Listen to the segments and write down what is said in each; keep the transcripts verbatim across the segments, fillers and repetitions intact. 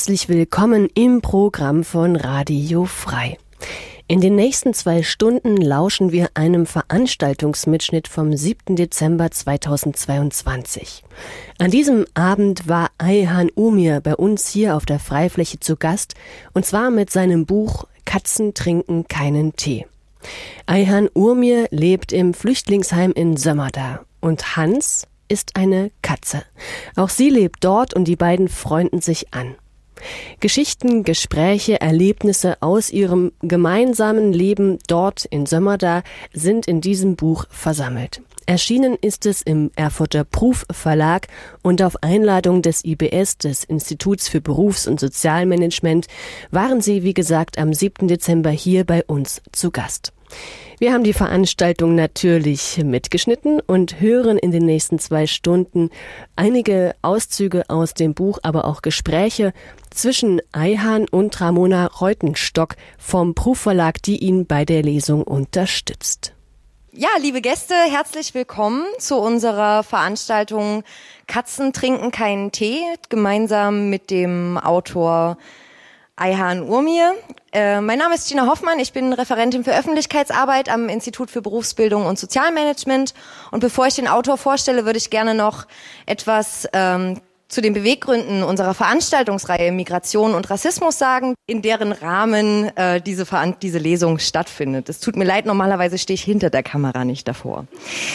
Herzlich willkommen im Programm von Radio Frei. In den nächsten zwei Stunden lauschen wir einem Veranstaltungsmitschnitt vom siebten Dezember zweitausendzweiundzwanzig. An diesem Abend war Ayhan Umir bei uns hier auf der Freifläche zu Gast, und zwar mit seinem Buch Katzen trinken keinen Tee. Ayhan Umir lebt im Flüchtlingsheim in Sömmerda und Hans ist eine Katze. Auch sie lebt dort und die beiden freunden sich an. Geschichten, Gespräche, Erlebnisse aus ihrem gemeinsamen Leben dort in Sömmerda sind in diesem Buch versammelt. Erschienen ist es im Erfurter Proof Verlag und auf Einladung des I B S, des Instituts für Berufs- und Sozialmanagement, waren sie, wie gesagt, am siebten Dezember hier bei uns zu Gast. Wir haben die Veranstaltung natürlich mitgeschnitten und hören in den nächsten zwei Stunden einige Auszüge aus dem Buch, aber auch Gespräche zwischen Ayhan und Ramona Reutenstock vom Proof Verlag, die ihn bei der Lesung unterstützt. Ja, liebe Gäste, herzlich willkommen zu unserer Veranstaltung Katzen trinken keinen Tee, gemeinsam mit dem Autor Ayhan Umir. Äh, mein Name ist Gina Hoffmann, ich bin Referentin für Öffentlichkeitsarbeit am Institut für Berufsbildung und Sozialmanagement. Und bevor ich den Autor vorstelle, würde ich gerne noch etwas ähm, zu den Beweggründen unserer Veranstaltungsreihe Migration und Rassismus sagen, in deren Rahmen äh, diese, Veran- diese Lesung stattfindet. Es tut mir leid, normalerweise stehe ich hinter der Kamera, nicht davor.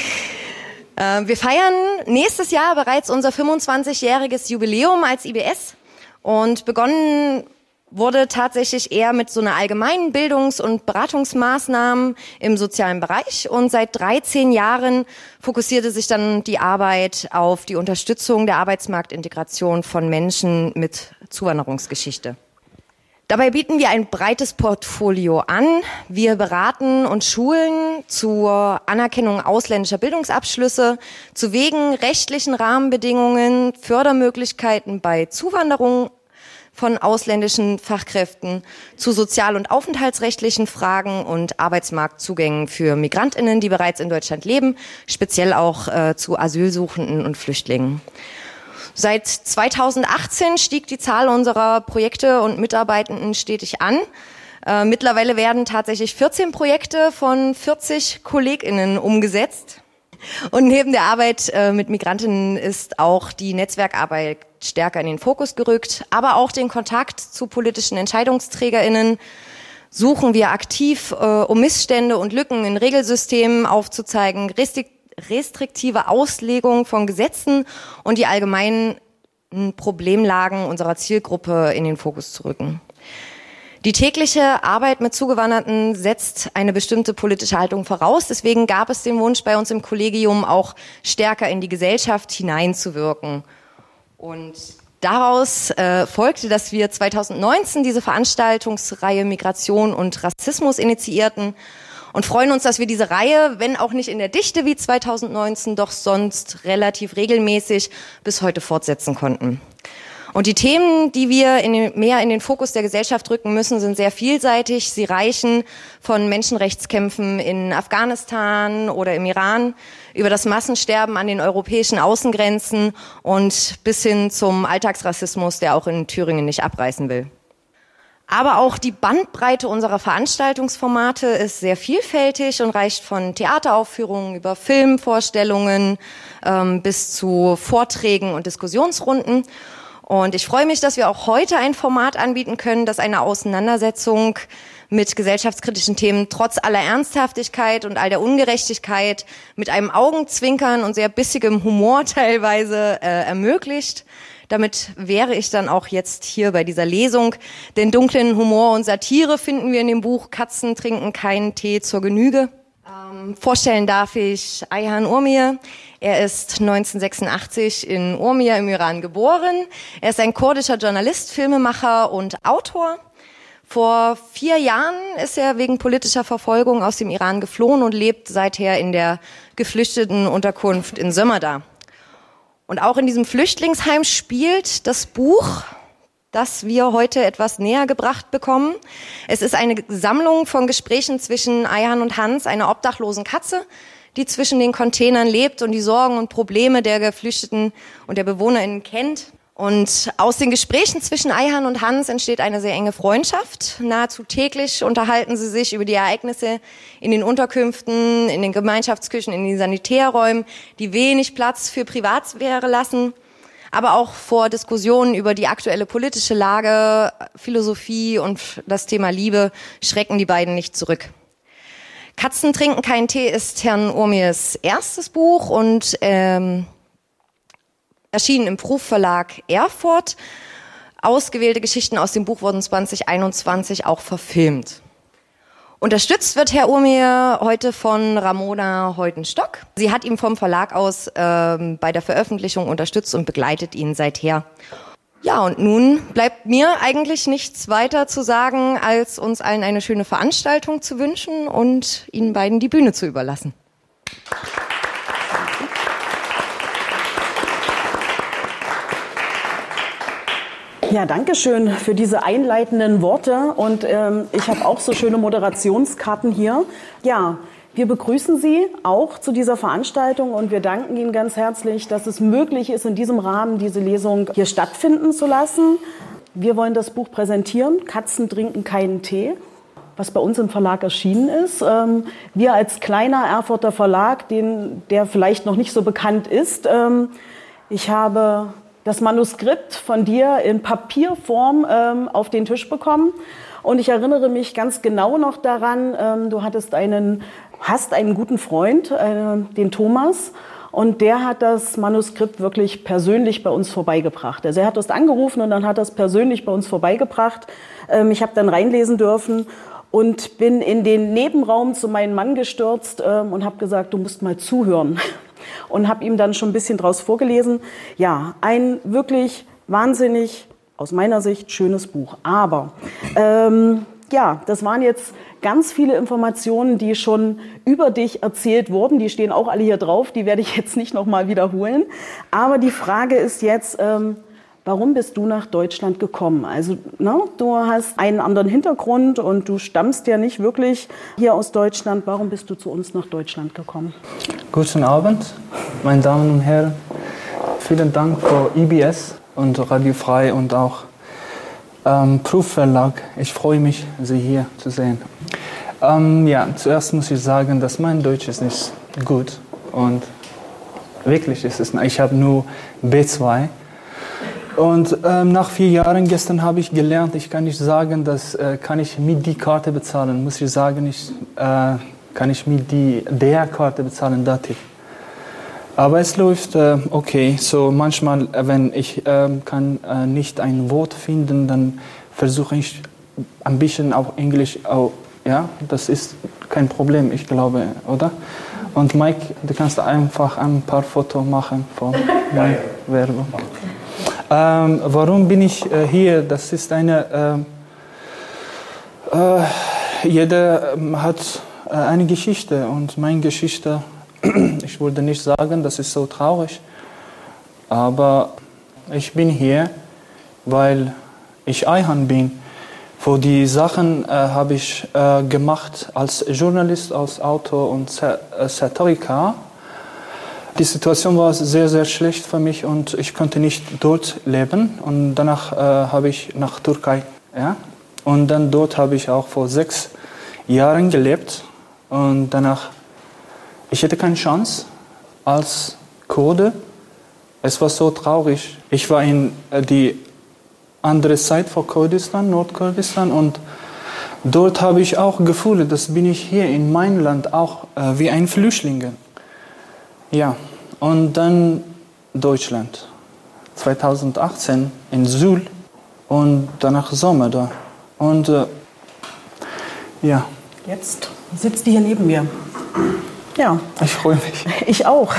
Äh, wir feiern nächstes Jahr bereits unser fünfundzwanzigjähriges Jubiläum als I B S und begonnen wurde tatsächlich eher mit so einer allgemeinen Bildungs- und Beratungsmaßnahmen im sozialen Bereich. Und seit dreizehn Jahren fokussierte sich dann die Arbeit auf die Unterstützung der Arbeitsmarktintegration von Menschen mit Zuwanderungsgeschichte. Dabei bieten wir ein breites Portfolio an. Wir beraten und schulen zur Anerkennung ausländischer Bildungsabschlüsse, zu Wegen, rechtlichen Rahmenbedingungen, Fördermöglichkeiten bei Zuwanderung von ausländischen Fachkräften, zu sozial- und aufenthaltsrechtlichen Fragen und Arbeitsmarktzugängen für MigrantInnen, die bereits in Deutschland leben, speziell auch äh, zu Asylsuchenden und Flüchtlingen. Seit zweitausendachtzehn stieg die Zahl unserer Projekte und Mitarbeitenden stetig an. Äh, mittlerweile werden tatsächlich vierzehn Projekte von vierzig KollegInnen umgesetzt. Und neben der Arbeit äh, mit Migrantinnen ist auch die Netzwerkarbeit stärker in den Fokus gerückt, aber auch den Kontakt zu politischen EntscheidungsträgerInnen suchen wir aktiv, äh, um Missstände und Lücken in Regelsystemen aufzuzeigen, restrikt- restriktive Auslegung von Gesetzen und die allgemeinen Problemlagen unserer Zielgruppe in den Fokus zu rücken. Die tägliche Arbeit mit Zugewanderten setzt eine bestimmte politische Haltung voraus. Deswegen gab es den Wunsch bei uns im Kollegium auch stärker in die Gesellschaft hineinzuwirken. Und daraus äh, folgte, dass wir zweitausendneunzehn diese Veranstaltungsreihe Migration und Rassismus initiierten und freuen uns, dass wir diese Reihe, wenn auch nicht in der Dichte wie zweitausendneunzehn, doch sonst relativ regelmäßig bis heute fortsetzen konnten. Und die Themen, die wir in den, mehr in den Fokus der Gesellschaft rücken müssen, sind sehr vielseitig. Sie reichen von Menschenrechtskämpfen in Afghanistan oder im Iran über das Massensterben an den europäischen Außengrenzen und bis hin zum Alltagsrassismus, der auch in Thüringen nicht abreißen will. Aber auch die Bandbreite unserer Veranstaltungsformate ist sehr vielfältig und reicht von Theateraufführungen über Filmvorstellungen ähm, bis zu Vorträgen und Diskussionsrunden. Und ich freue mich, dass wir auch heute ein Format anbieten können, das eine Auseinandersetzung mit gesellschaftskritischen Themen trotz aller Ernsthaftigkeit und all der Ungerechtigkeit mit einem Augenzwinkern und sehr bissigem Humor teilweise äh, ermöglicht. Damit wäre ich dann auch jetzt hier bei dieser Lesung. Den dunklen Humor und Satire finden wir in dem Buch Katzen trinken keinen Tee zur Genüge. Ähm, vorstellen darf ich Ayhan Umir. Er ist neunzehnhundertsechsundachtzig in Urmia im Iran geboren. Er ist ein kurdischer Journalist, Filmemacher und Autor. Vor vier Jahren ist er wegen politischer Verfolgung aus dem Iran geflohen und lebt seither in der Geflüchtetenunterkunft in Sömmerda. Und auch in diesem Flüchtlingsheim spielt das Buch, das wir heute etwas näher gebracht bekommen. Es ist eine Sammlung von Gesprächen zwischen Ayhan und Hans, einer obdachlosen Katze, die zwischen den Containern lebt und die Sorgen und Probleme der Geflüchteten und der BewohnerInnen kennt. Und aus den Gesprächen zwischen Ayhan und Hans entsteht eine sehr enge Freundschaft. Nahezu täglich unterhalten sie sich über die Ereignisse in den Unterkünften, in den Gemeinschaftsküchen, in den Sanitärräumen, die wenig Platz für Privatsphäre lassen, aber auch vor Diskussionen über die aktuelle politische Lage, Philosophie und das Thema Liebe schrecken die beiden nicht zurück. Katzen trinken keinen Tee ist Herrn Urmirs erstes Buch und ähm, erschienen im Proof Verlag Erfurt. Ausgewählte Geschichten aus dem Buch wurden zwanzig einundzwanzig auch verfilmt. Unterstützt wird Herr Urmir heute von Ramona Heutenstock. Sie hat ihn vom Verlag aus ähm, bei der Veröffentlichung unterstützt und begleitet ihn seither. Ja, und nun bleibt mir eigentlich nichts weiter zu sagen, als uns allen eine schöne Veranstaltung zu wünschen und Ihnen beiden die Bühne zu überlassen. Ja, danke schön für diese einleitenden Worte und ähm, ich habe auch so schöne Moderationskarten hier. Ja, wir begrüßen Sie auch zu dieser Veranstaltung und wir danken Ihnen ganz herzlich, dass es möglich ist, in diesem Rahmen diese Lesung hier stattfinden zu lassen. Wir wollen das Buch präsentieren, Katzen trinken keinen Tee, was bei uns im Verlag erschienen ist. Ähm, wir als kleiner Erfurter Verlag, den, der vielleicht noch nicht so bekannt ist, ähm, ich habe das Manuskript von dir in Papierform ähm, auf den Tisch bekommen. Und ich erinnere mich ganz genau noch daran, ähm, du hattest einen, hast einen guten Freund, äh, den Thomas, und der hat das Manuskript wirklich persönlich bei uns vorbeigebracht. Also er hat uns angerufen und dann hat er es persönlich bei uns vorbeigebracht. Ähm, ich habe dann reinlesen dürfen und bin in den Nebenraum zu meinem Mann gestürzt ähm, und habe gesagt, du musst mal zuhören. Und habe ihm dann schon ein bisschen draus vorgelesen. Ja, ein wirklich wahnsinnig, aus meiner Sicht, schönes Buch. Aber ähm, ja, das waren jetzt ganz viele Informationen, die schon über dich erzählt wurden. Die stehen auch alle hier drauf, die werde ich jetzt nicht nochmal wiederholen. Aber die Frage ist jetzt, ähm, warum bist du nach Deutschland gekommen? Also, ne, du hast einen anderen Hintergrund und du stammst ja nicht wirklich hier aus Deutschland. Warum bist du zu uns nach Deutschland gekommen? Guten Abend, meine Damen und Herren. Vielen Dank für I B S und Radio Frei und auch ähm, Proof Verlag. Ich freue mich, Sie hier zu sehen. Ähm, ja, zuerst muss ich sagen, dass mein Deutsch ist nicht gut und wirklich ist es. Ich habe nur B zwei. Und ähm, nach vier Jahren gestern habe ich gelernt, ich kann nicht sagen, dass äh, kann ich mit die Karte bezahlen, muss ich sagen, ich äh, kann ich mit die der Karte bezahlen, Dativ. Aber es läuft äh, okay. So manchmal, wenn ich äh, kann äh, nicht ein Wort finden, dann versuche ich ein bisschen auch Englisch. Auch, ja, das ist kein Problem, ich glaube, oder? Und Mike, du kannst einfach ein paar Fotos machen von meiner Werbung. Ähm, warum bin ich äh, hier? Das ist eine. Äh, äh, jeder äh, hat äh, eine Geschichte und meine Geschichte, ich würde nicht sagen, das ist so traurig, aber ich bin hier, weil ich Ayhan bin. Für die Sachen äh, habe ich äh, gemacht als Journalist, als Autor und Satiriker. Die Situation war sehr, sehr schlecht für mich und ich konnte nicht dort leben. Und danach äh, habe ich nach Türkei. Ja? Und dann dort habe ich auch vor sechs Jahren gelebt. Und danach, ich hatte keine Chance als Kurde. Es war so traurig. Ich war in äh, die andere Seite von Kurdistan, Nordkurdistan. Und dort habe ich auch Gefühle, dass bin ich hier in meinem Land auch äh, wie ein Flüchtling. Ja, und dann Deutschland, zweitausendachtzehn in Suhl und danach Sommer da. Und äh, ja. Jetzt sitzt die hier neben mir. Ja. Ich freue mich. Ich auch.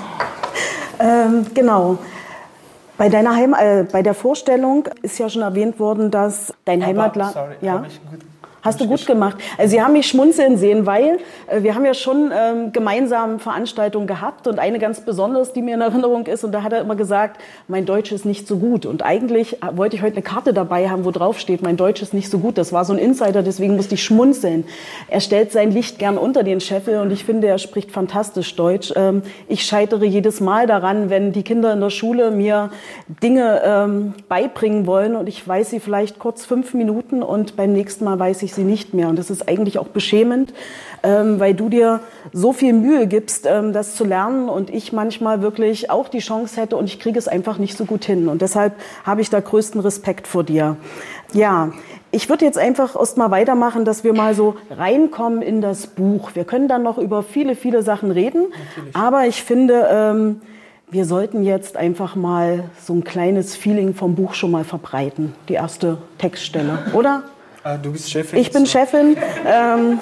ähm, genau. Bei deiner Heim äh, bei der Vorstellung ist ja schon erwähnt worden, dass dein Aber, Heimatland. Sorry, ja? habe ich gut Hast du gut gemacht. Also Sie haben mich schmunzeln sehen, weil äh, wir haben ja schon ähm, gemeinsam Veranstaltungen gehabt und eine ganz besonders, die mir in Erinnerung ist, und da hat er immer gesagt, mein Deutsch ist nicht so gut. Und eigentlich wollte ich heute eine Karte dabei haben, wo drauf steht, mein Deutsch ist nicht so gut. Das war so ein Insider, deswegen musste ich schmunzeln. Er stellt sein Licht gern unter den Scheffel und ich finde, er spricht fantastisch Deutsch. Ähm, ich scheitere jedes Mal daran, wenn die Kinder in der Schule mir Dinge ähm, beibringen wollen und ich weiß sie vielleicht kurz fünf Minuten und beim nächsten Mal weiß ich sie nicht mehr. Und das ist eigentlich auch beschämend, ähm, weil du dir so viel Mühe gibst, ähm, das zu lernen und ich manchmal wirklich auch die Chance hätte und ich kriege es einfach nicht so gut hin. Und deshalb habe ich da größten Respekt vor dir. Ja, ich würde jetzt einfach erst mal weitermachen, dass wir mal so reinkommen in das Buch. Wir können dann noch über viele, viele Sachen reden, natürlich. Aber ich finde, ähm, wir sollten jetzt einfach mal so ein kleines Feeling vom Buch schon mal verbreiten. Die erste Textstelle, oder? Ah, du bist Chefin. Ich bin Chefin. Ähm,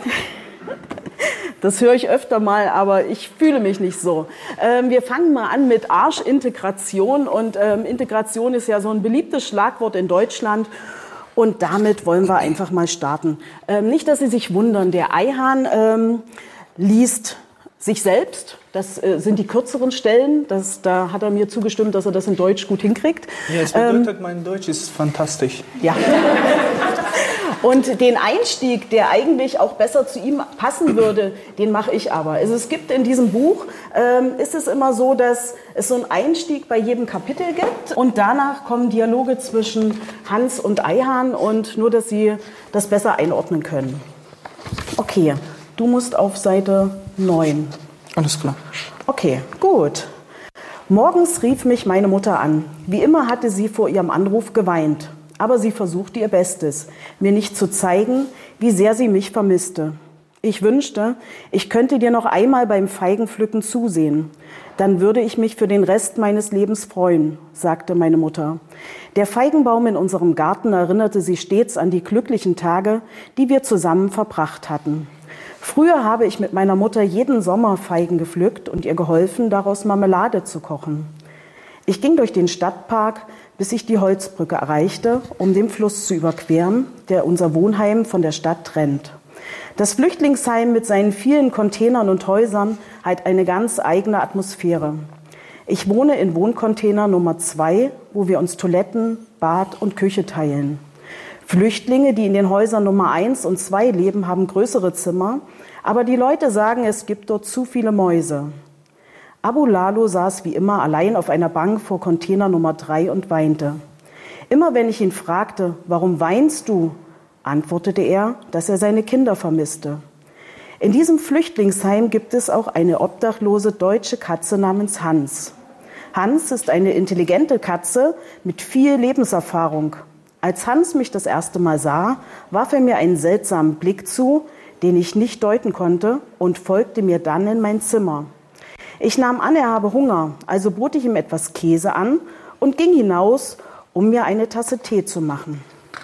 das höre ich öfter mal, aber ich fühle mich nicht so. Ähm, wir fangen mal an mit Arschintegration. Und ähm, Integration ist ja so ein beliebtes Schlagwort in Deutschland. Und damit wollen wir einfach mal starten. Ähm, nicht, dass Sie sich wundern, der Ayhan ähm, liest sich selbst. Das äh, sind die kürzeren Stellen. Das, da hat er mir zugestimmt, dass er das in Deutsch gut hinkriegt. Ja, es bedeutet, ähm, mein Deutsch ist fantastisch. Ja. Und den Einstieg, der eigentlich auch besser zu ihm passen würde, den mache ich aber. Also es gibt in diesem Buch, ähm, ist es immer so, dass es so einen Einstieg bei jedem Kapitel gibt und danach kommen Dialoge zwischen Hans und Ayhan und nur, dass Sie das besser einordnen können. Okay, du musst auf Seite neun. Alles klar. Okay, gut. Morgens rief mich meine Mutter an. Wie immer hatte sie vor ihrem Anruf geweint. Aber sie versuchte ihr Bestes, mir nicht zu zeigen, wie sehr sie mich vermisste. Ich wünschte, ich könnte dir noch einmal beim Feigenpflücken zusehen. Dann würde ich mich für den Rest meines Lebens freuen, sagte meine Mutter. Der Feigenbaum in unserem Garten erinnerte sie stets an die glücklichen Tage, die wir zusammen verbracht hatten. Früher habe ich mit meiner Mutter jeden Sommer Feigen gepflückt und ihr geholfen, daraus Marmelade zu kochen. Ich ging durch den Stadtpark, bis ich die Holzbrücke erreichte, um den Fluss zu überqueren, der unser Wohnheim von der Stadt trennt. Das Flüchtlingsheim mit seinen vielen Containern und Häusern hat eine ganz eigene Atmosphäre. Ich wohne in Wohncontainer Nummer zwei, wo wir uns Toiletten, Bad und Küche teilen. Flüchtlinge, die in den Häusern Nummer eins und zwei leben, haben größere Zimmer, aber die Leute sagen, es gibt dort zu viele Mäuse. Abu Lalo saß wie immer allein auf einer Bank vor Container Nummer drei und weinte. Immer wenn ich ihn fragte, warum weinst du, antwortete er, dass er seine Kinder vermisste. In diesem Flüchtlingsheim gibt es auch eine obdachlose deutsche Katze namens Hans. Hans ist eine intelligente Katze mit viel Lebenserfahrung. Als Hans mich das erste Mal sah, warf er mir einen seltsamen Blick zu, den ich nicht deuten konnte, und folgte mir dann in mein Zimmer. Ich nahm an, er habe Hunger, also bot ich ihm etwas Käse an und ging hinaus, um mir eine Tasse Tee zu machen.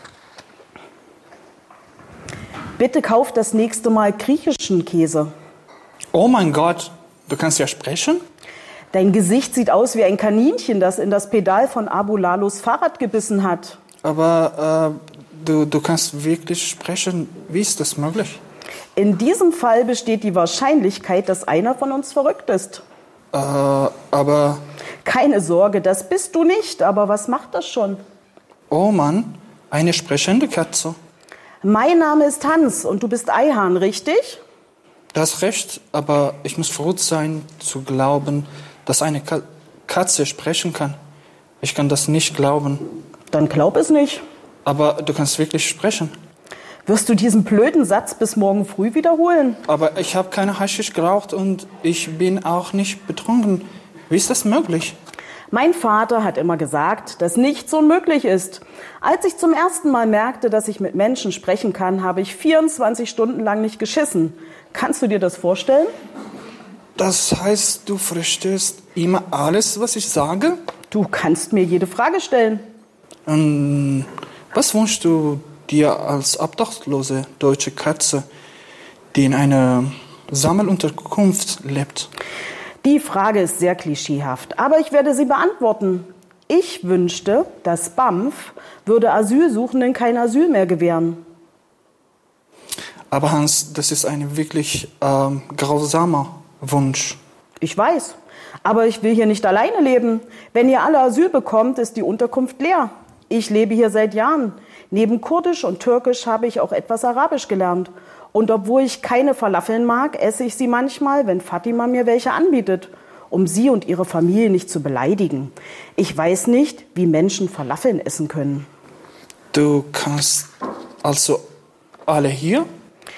Bitte kauf das nächste Mal griechischen Käse. Oh mein Gott, du kannst ja sprechen? Dein Gesicht sieht aus wie ein Kaninchen, das in das Pedal von Abu Lalos Fahrrad gebissen hat. Aber äh, du, du kannst wirklich sprechen. Wie ist das möglich? In diesem Fall besteht die Wahrscheinlichkeit, dass einer von uns verrückt ist. Äh, aber... Keine Sorge, das bist du nicht, aber was macht das schon? Oh Mann, eine sprechende Katze. Mein Name ist Hans und du bist Ayhan, richtig? Du hast recht, aber ich muss verrückt sein, zu glauben, dass eine Ka- Katze sprechen kann. Ich kann das nicht glauben. Dann glaub es nicht. Aber du kannst wirklich sprechen. Wirst du diesen blöden Satz bis morgen früh wiederholen? Aber ich habe keine Haschisch geraucht und ich bin auch nicht betrunken. Wie ist das möglich? Mein Vater hat immer gesagt, dass nichts unmöglich ist. Als ich zum ersten Mal merkte, dass ich mit Menschen sprechen kann, habe ich vierundzwanzig Stunden lang nicht geschissen. Kannst du dir das vorstellen? Das heißt, du verstehst immer alles, was ich sage? Du kannst mir jede Frage stellen. Ähm, was wünschst du dir als obdachlose deutsche Katze, die in einer Sammelunterkunft lebt? Die Frage ist sehr klischeehaft, aber ich werde sie beantworten. Ich wünschte, das B A M F würde Asylsuchenden kein Asyl mehr gewähren. Aber Hans, das ist ein wirklich ähm, grausamer Wunsch. Ich weiß, aber ich will hier nicht alleine leben. Wenn ihr alle Asyl bekommt, ist die Unterkunft leer. Ich lebe hier seit Jahren. Neben Kurdisch und Türkisch habe ich auch etwas Arabisch gelernt. Und obwohl ich keine Falafeln mag, esse ich sie manchmal, wenn Fatima mir welche anbietet, um sie und ihre Familie nicht zu beleidigen. Ich weiß nicht, wie Menschen Falafeln essen können. Du kannst also alle hier?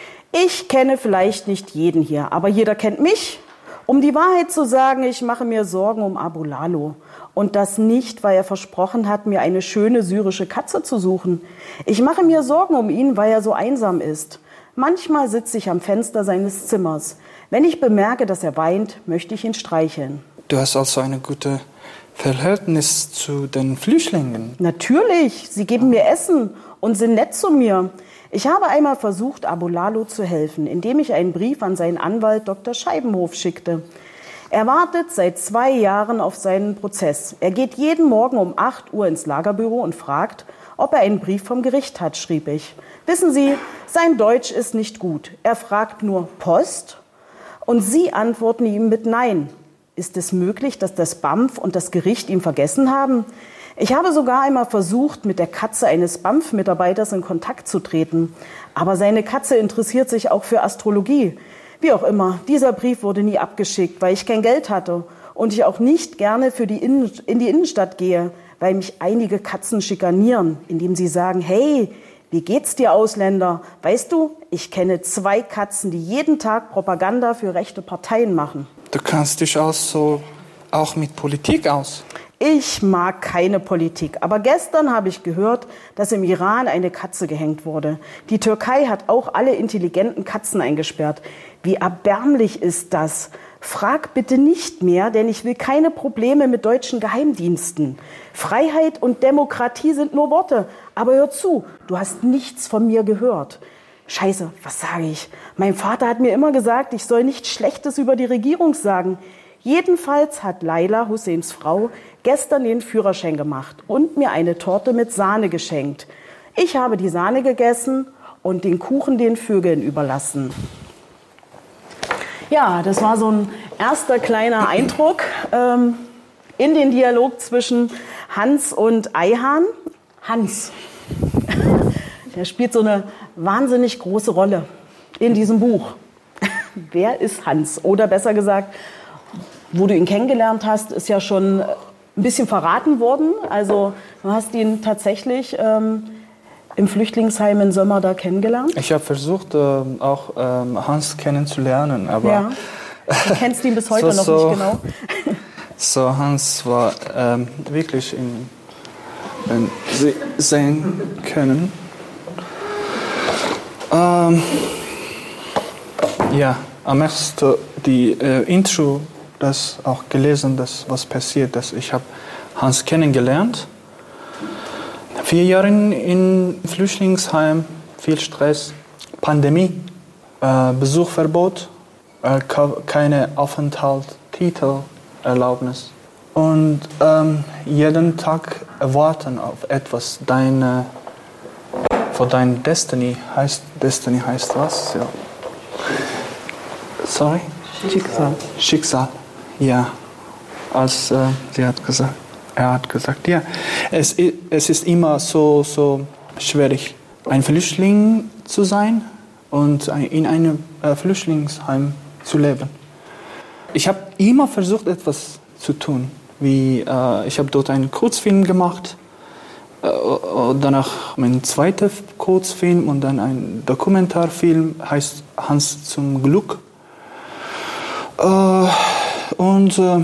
Ich kenne vielleicht nicht jeden hier, aber jeder kennt mich. Um die Wahrheit zu sagen, ich mache mir Sorgen um Abu Lalo. Und das nicht, weil er versprochen hat, mir eine schöne syrische Katze zu suchen. Ich mache mir Sorgen um ihn, weil er so einsam ist. Manchmal sitze ich am Fenster seines Zimmers. Wenn ich bemerke, dass er weint, möchte ich ihn streicheln. Du hast also ein gutes Verhältnis zu den Flüchtlingen? Natürlich, sie geben mir Essen und sind nett zu mir. Ich habe einmal versucht, Abu Lalo zu helfen, indem ich einen Brief an seinen Anwalt Doktor Scheibenhof schickte. Er wartet seit zwei Jahren auf seinen Prozess. Er geht jeden Morgen um acht Uhr ins Lagerbüro und fragt, ob er einen Brief vom Gericht hat, schrieb ich. Wissen Sie, sein Deutsch ist nicht gut. Er fragt nur Post und Sie antworten ihm mit Nein. Ist es möglich, dass das B A M F und das Gericht ihn vergessen haben? Ich habe sogar einmal versucht, mit der Katze eines B A M F-Mitarbeiters in Kontakt zu treten. Aber seine Katze interessiert sich auch für Astrologie. Wie auch immer, dieser Brief wurde nie abgeschickt, weil ich kein Geld hatte und ich auch nicht gerne für die Innen- in die Innenstadt gehe, weil mich einige Katzen schikanieren, indem sie sagen, hey, wie geht's dir, Ausländer? Weißt du, ich kenne zwei Katzen, die jeden Tag Propaganda für rechte Parteien machen. Du kannst dich also auch mit Politik aus? Ich mag keine Politik, aber gestern habe ich gehört, dass im Iran eine Katze gehängt wurde. Die Türkei hat auch alle intelligenten Katzen eingesperrt. Wie erbärmlich ist das? Frag bitte nicht mehr, denn ich will keine Probleme mit deutschen Geheimdiensten. Freiheit und Demokratie sind nur Worte. Aber hör zu, du hast nichts von mir gehört. Scheiße, was sage ich? Mein Vater hat mir immer gesagt, ich soll nichts Schlechtes über die Regierung sagen. Jedenfalls hat Laila, Husseins Frau, gestern den Führerschein gemacht und mir eine Torte mit Sahne geschenkt. Ich habe die Sahne gegessen und den Kuchen den Vögeln überlassen. Ja, das war so ein erster kleiner Eindruck ähm, in den Dialog zwischen Hans und Ayhan. Hans, der spielt so eine wahnsinnig große Rolle in diesem Buch. Wer ist Hans? Oder besser gesagt, wo du ihn kennengelernt hast, ist ja schon ein bisschen verraten worden. Also du hast ihn tatsächlich ähm, im Flüchtlingsheim in Sömmer da kennengelernt. Ich habe versucht, äh, auch ähm, Hans kennenzulernen, aber... Ja. Du kennst ihn bis heute so, noch so, nicht genau. So, Hans war ähm, wirklich in, wenn Sie sehen können. Ähm, ja, am ersten die äh, Intro, das auch gelesen, das was passiert, dass ich habe Hans kennengelernt. Vier Jahre in Flüchtlingsheim, viel Stress, Pandemie, äh, Besuchverbot, äh, keine Aufenthaltstitelerlaubnis und ähm, jeden Tag warten auf etwas. Deine, für dein Destiny heißt Destiny heißt was? Ja. Sorry. Schicksal. Schicksal. Ja. Als äh, sie hat gesagt. Er hat gesagt, ja, es, es ist immer so, so schwierig, ein Flüchtling zu sein und in einem Flüchtlingsheim zu leben. Ich habe immer versucht, etwas zu tun. Wie, äh, ich habe dort einen Kurzfilm gemacht, äh, danach mein zweiter Kurzfilm und dann ein Dokumentarfilm, heißt Hans zum Glück. Äh, und... Äh,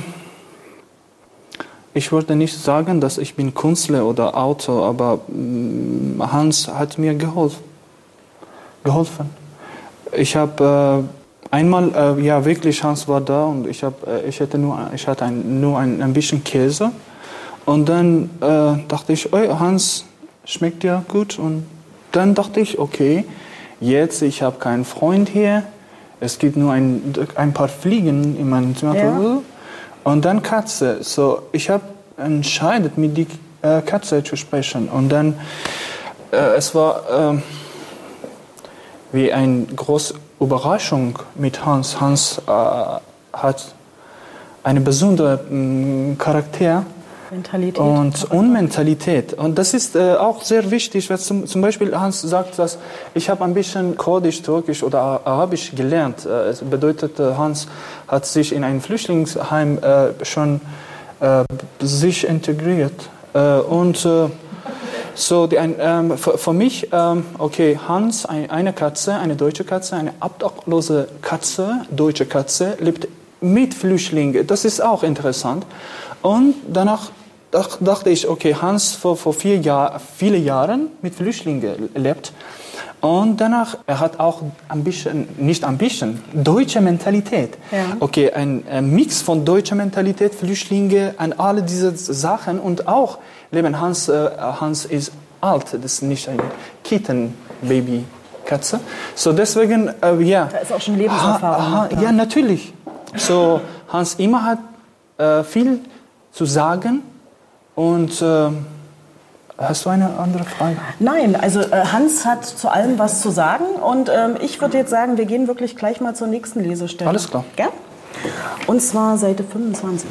Ich wollte nicht sagen, dass ich bin Künstler oder Autor, aber Hans hat mir geholfen. geholfen. Ich habe äh, einmal, äh, ja wirklich, Hans war da und ich, hab, äh, ich hatte nur, ich hatte ein, nur ein, ein bisschen Käse. Und dann äh, dachte ich, oh, Hans schmeckt dir gut. Und dann dachte ich, okay, jetzt, ich habe keinen Freund hier. Es gibt nur ein, ein paar Fliegen in meinem Zimmer. Ja. Und dann Katze. So, ich habe entschieden, mit der äh, Katze zu sprechen. Und dann, äh, es war, äh, wie eine große Überraschung mit Hans. Hans äh, hat einen besonderen Charakter. Mentalität. Und, und Mentalität. Und das ist äh, auch sehr wichtig, weil zum, zum Beispiel Hans sagt, dass ich habe ein bisschen Kurdisch, Türkisch oder Arabisch gelernt. Äh, es bedeutet, äh, Hans hat sich in ein Flüchtlingsheim äh, schon äh, sich integriert. Äh, und äh, so die, ein, ähm, für, für mich, ähm, okay, Hans, ein, eine Katze, eine deutsche Katze, eine obdachlose Katze, deutsche Katze, lebt mit Flüchtlingen. Das ist auch interessant. Und danach dachte ich, okay, Hans vor, vor vier Jahr, viele Jahren mit Flüchtlingen lebt. Und danach, er hat auch ein bisschen, nicht ein bisschen, deutsche Mentalität. Ja. Okay, ein, ein Mix von deutscher Mentalität, Flüchtlinge, an alle diese Sachen. Und auch leben Hans, äh, Hans ist alt, das ist nicht ein Kittenbaby-Katze. So deswegen, äh, ja. Da ist auch schon Lebenserfahrung. Ha, ha, ja, natürlich. So, Hans immer hat äh, viel zu sagen. Und äh, hast du eine andere Frage? Nein, also äh, Hans hat zu allem was zu sagen. Und ähm, ich würde jetzt sagen, wir gehen wirklich gleich mal zur nächsten Lesestelle. Alles klar. Gell? Und zwar Seite fünfundzwanzig.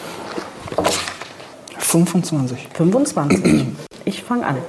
fünfundzwanzig. fünfundzwanzig. Ich fange an.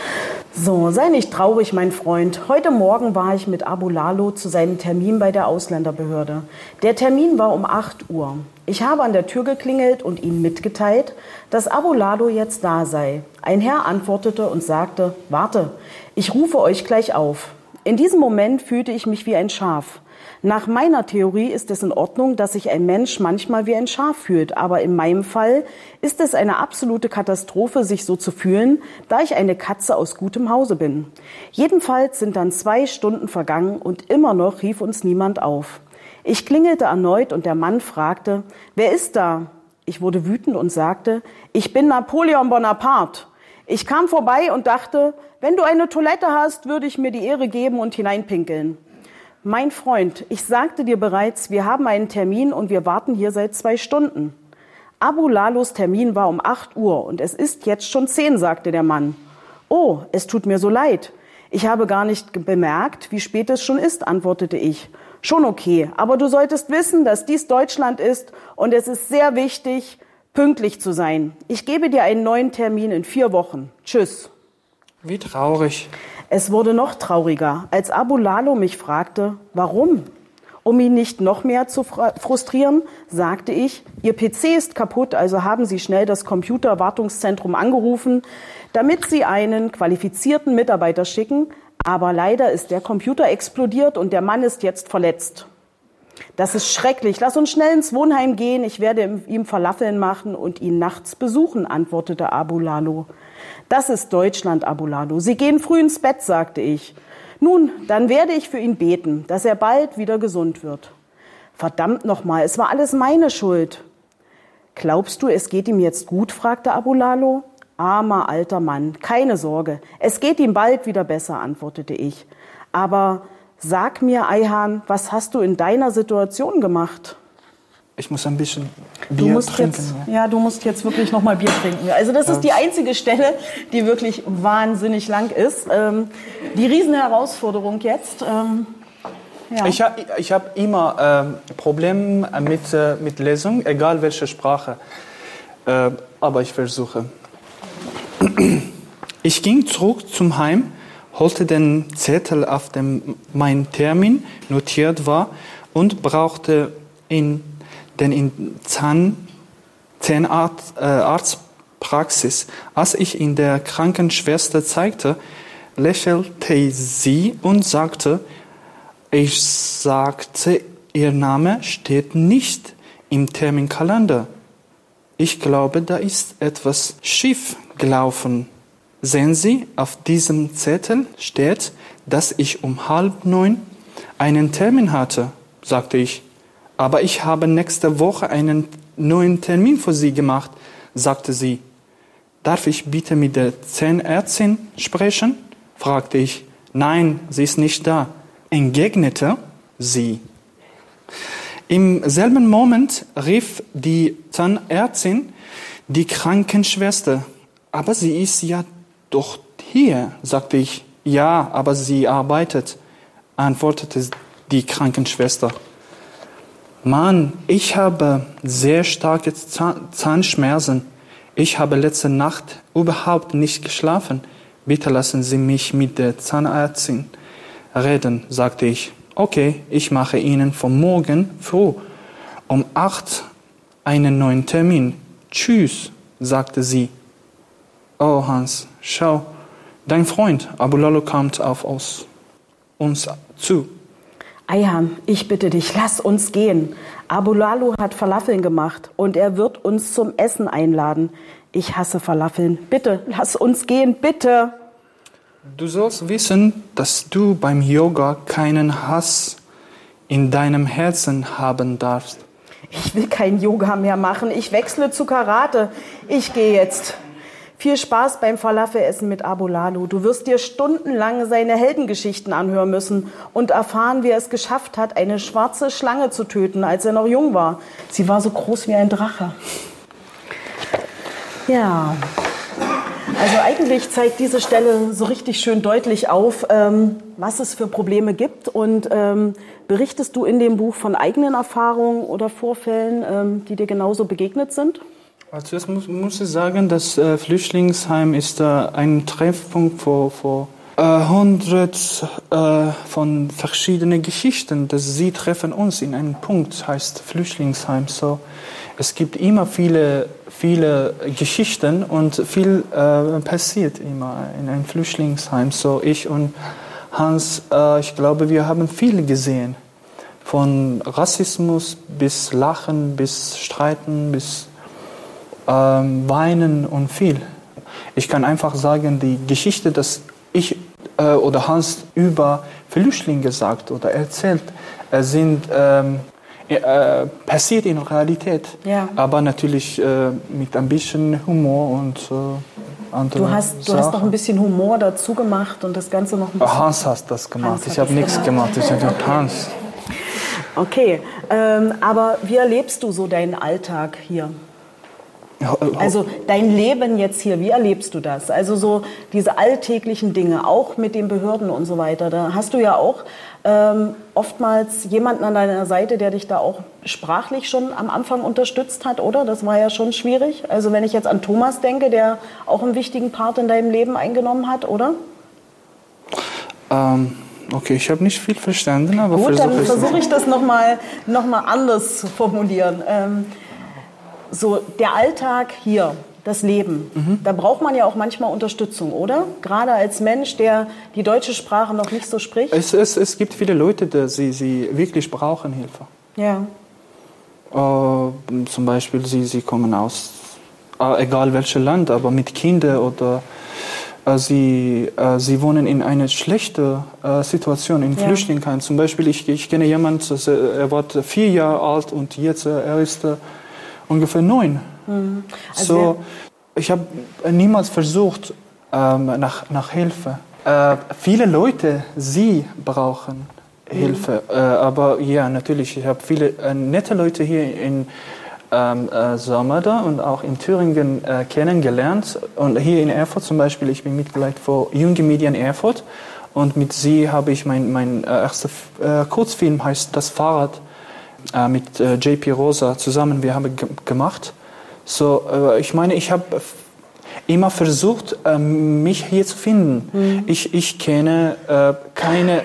So, sei nicht traurig, mein Freund. Heute Morgen war ich mit Abu Lalo zu seinem Termin bei der Ausländerbehörde. Der Termin war um acht Uhr. Ich habe an der Tür geklingelt und ihm mitgeteilt, dass Abu Lalo jetzt da sei. Ein Herr antwortete und sagte, warte, ich rufe euch gleich auf. In diesem Moment fühlte ich mich wie ein Schaf. Nach meiner Theorie ist es in Ordnung, dass sich ein Mensch manchmal wie ein Schaf fühlt. Aber in meinem Fall ist es eine absolute Katastrophe, sich so zu fühlen, da ich eine Katze aus gutem Hause bin. Jedenfalls sind dann zwei Stunden vergangen und immer noch rief uns niemand auf. Ich klingelte erneut und der Mann fragte, wer ist da? Ich wurde wütend und sagte, ich bin Napoleon Bonaparte. Ich kam vorbei und dachte, wenn du eine Toilette hast, würde ich mir die Ehre geben und hineinpinkeln. Mein Freund, ich sagte dir bereits, wir haben einen Termin und wir warten hier seit zwei Stunden. Abu Lalos Termin war um acht Uhr und es ist jetzt schon zehn, sagte der Mann. Oh, es tut mir so leid. Ich habe gar nicht bemerkt, wie spät es schon ist, antwortete ich. Schon okay, aber du solltest wissen, dass dies Deutschland ist und es ist sehr wichtig, pünktlich zu sein. Ich gebe dir einen neuen Termin in vier Wochen. Tschüss. Wie traurig. Es wurde noch trauriger, als Abu Lalo mich fragte, warum? Um ihn nicht noch mehr zu frustrieren, sagte ich, Ihr P C ist kaputt, also haben Sie schnell das Computerwartungszentrum angerufen, damit Sie einen qualifizierten Mitarbeiter schicken, aber leider ist der Computer explodiert und der Mann ist jetzt verletzt. Das ist schrecklich, lass uns schnell ins Wohnheim gehen, ich werde ihm Falafeln machen und ihn nachts besuchen, antwortete Abu Lalo. Das ist Deutschland, Abu Lalo. Sie gehen früh ins Bett, sagte ich. Nun, dann werde ich für ihn beten, dass er bald wieder gesund wird. Verdammt nochmal, es war alles meine Schuld. Glaubst du, es geht ihm jetzt gut, fragte Abu Lalo. Armer alter Mann, keine Sorge, es geht ihm bald wieder besser, antwortete ich. Aber sag mir, Ayhan, was hast du in deiner Situation gemacht? Ich muss ein bisschen Bier du musst trinken. Jetzt, ja, du musst jetzt wirklich noch mal Bier trinken. Also das ist die einzige Stelle, die wirklich wahnsinnig lang ist. Ähm, die Riesenherausforderung jetzt. Ähm, ja. Ich habe ich hab immer ähm, Probleme mit, äh, mit Lesung, egal welche Sprache. Äh, aber ich versuche. Ich ging zurück zum Heim, holte den Zettel, auf dem mein Termin notiert war, und brauchte ihn. Denn in Zahn, Zahnarztpraxis, als ich ihn der Krankenschwester zeigte, lächelte sie und sagte, ich sagte, Ihr Name steht nicht im Terminkalender. Ich glaube, da ist etwas schief gelaufen. Sehen Sie, auf diesem Zettel steht, dass ich um halb neun einen Termin hatte, sagte ich. Aber ich habe nächste Woche einen neuen Termin für Sie gemacht, sagte sie. Darf ich bitte mit der Zahnärztin sprechen? Fragte ich. Nein, sie ist nicht da, entgegnete sie. Im selben Moment rief die Zahnärztin die Krankenschwester. Aber sie ist ja doch hier, sagte ich. Ja, aber sie arbeitet. antwortete die Krankenschwester. Mann, ich habe sehr starke Zahnschmerzen. Ich habe letzte Nacht überhaupt nicht geschlafen. Bitte lassen Sie mich mit der Zahnärztin reden, sagte ich. Okay, ich mache Ihnen von morgen früh um acht einen neuen Termin. Tschüss, sagte sie. Oh Hans, schau, dein Freund Abulalo kommt auf uns, uns zu. Ayhan, ich bitte dich, lass uns gehen. Abulalo hat Falafeln gemacht und er wird uns zum Essen einladen. Ich hasse Falafeln. Bitte, lass uns gehen, bitte. Du sollst wissen, dass du beim Yoga keinen Hass in deinem Herzen haben darfst. Ich will kein Yoga mehr machen. Ich wechsle zu Karate. Ich gehe jetzt. Viel Spaß beim Falafelessen mit Abulalo. Du wirst dir stundenlang seine Heldengeschichten anhören müssen und erfahren, wie er es geschafft hat, eine schwarze Schlange zu töten, als er noch jung war. Sie war so groß wie ein Drache. Ja, also eigentlich zeigt diese Stelle so richtig schön deutlich auf, ähm, was es für Probleme gibt. Und ähm, berichtest du in dem Buch von eigenen Erfahrungen oder Vorfällen, ähm, die dir genauso begegnet sind? Zuerst muss, muss ich sagen, das äh, Flüchtlingsheim ist äh, ein Treffpunkt für, für äh, hundert äh, von verschiedenen Geschichten. Das sie treffen uns in einen Punkt, heißt Flüchtlingsheim. So, es gibt immer viele, viele Geschichten und viel äh, passiert immer in einem Flüchtlingsheim. So, ich und Hans, äh, ich glaube, wir haben viel gesehen. Von Rassismus bis Lachen, bis Streiten, bis Ähm, weinen und viel. Ich kann einfach sagen, die Geschichte, dass ich äh, oder Hans über Flüchtlinge gesagt oder erzählt, äh, sind ähm, äh, passiert in Realität. Ja. Aber natürlich äh, mit ein bisschen Humor und äh, andere Du hast, du hast noch ein bisschen Humor dazu gemacht und das Ganze noch ein bisschen... Hans hat das gemacht. Hans ich habe nichts gemacht. Ich habe okay. Hans. Okay, ähm, aber wie erlebst du so deinen Alltag hier? Also dein Leben jetzt hier, wie erlebst du das? Also so diese alltäglichen Dinge, auch mit den Behörden und so weiter. Da hast du ja auch ähm, oftmals jemanden an deiner Seite, der dich da auch sprachlich schon am Anfang unterstützt hat, oder? Das war ja schon schwierig. Also wenn ich jetzt an Thomas denke, der auch einen wichtigen Part in deinem Leben eingenommen hat, oder? Ähm, okay, ich habe nicht viel verstanden, aber gut, dann versuche versuche ich das nochmal noch mal anders zu formulieren. Ähm, So, der Alltag hier, das Leben, mhm. da braucht man ja auch manchmal Unterstützung, oder? Gerade als Mensch, der die deutsche Sprache noch nicht so spricht. Es, es, es gibt viele Leute, die sie, sie wirklich brauchen Hilfe. Ja. Äh, zum Beispiel, sie, sie kommen aus, äh, egal welches Land, aber mit Kindern oder äh, sie, äh, sie wohnen in einer schlechten äh, Situation, in ja. Flüchtlingsheim. Zum Beispiel, ich, ich kenne jemanden, er war vier Jahre alt und jetzt äh, er ist äh, ungefähr neun. Mhm. Also so, ich habe niemals versucht ähm, nach, nach Hilfe. Äh, viele Leute, sie brauchen mhm. Hilfe. Äh, aber ja, natürlich, ich habe viele äh, nette Leute hier in ähm, äh, Sommerda und auch in Thüringen äh, kennengelernt. Und hier in Erfurt zum Beispiel, ich bin Mitglied für Junge Medien Erfurt. Und mit sie habe ich mein, mein äh, erster äh, Kurzfilm, heißt Das Fahrrad, mit äh, J P Rosa zusammen, wir haben g- gemacht. So, äh, ich meine, ich habe immer versucht, äh, mich hier zu finden. Mhm. Ich, ich kenne äh, keine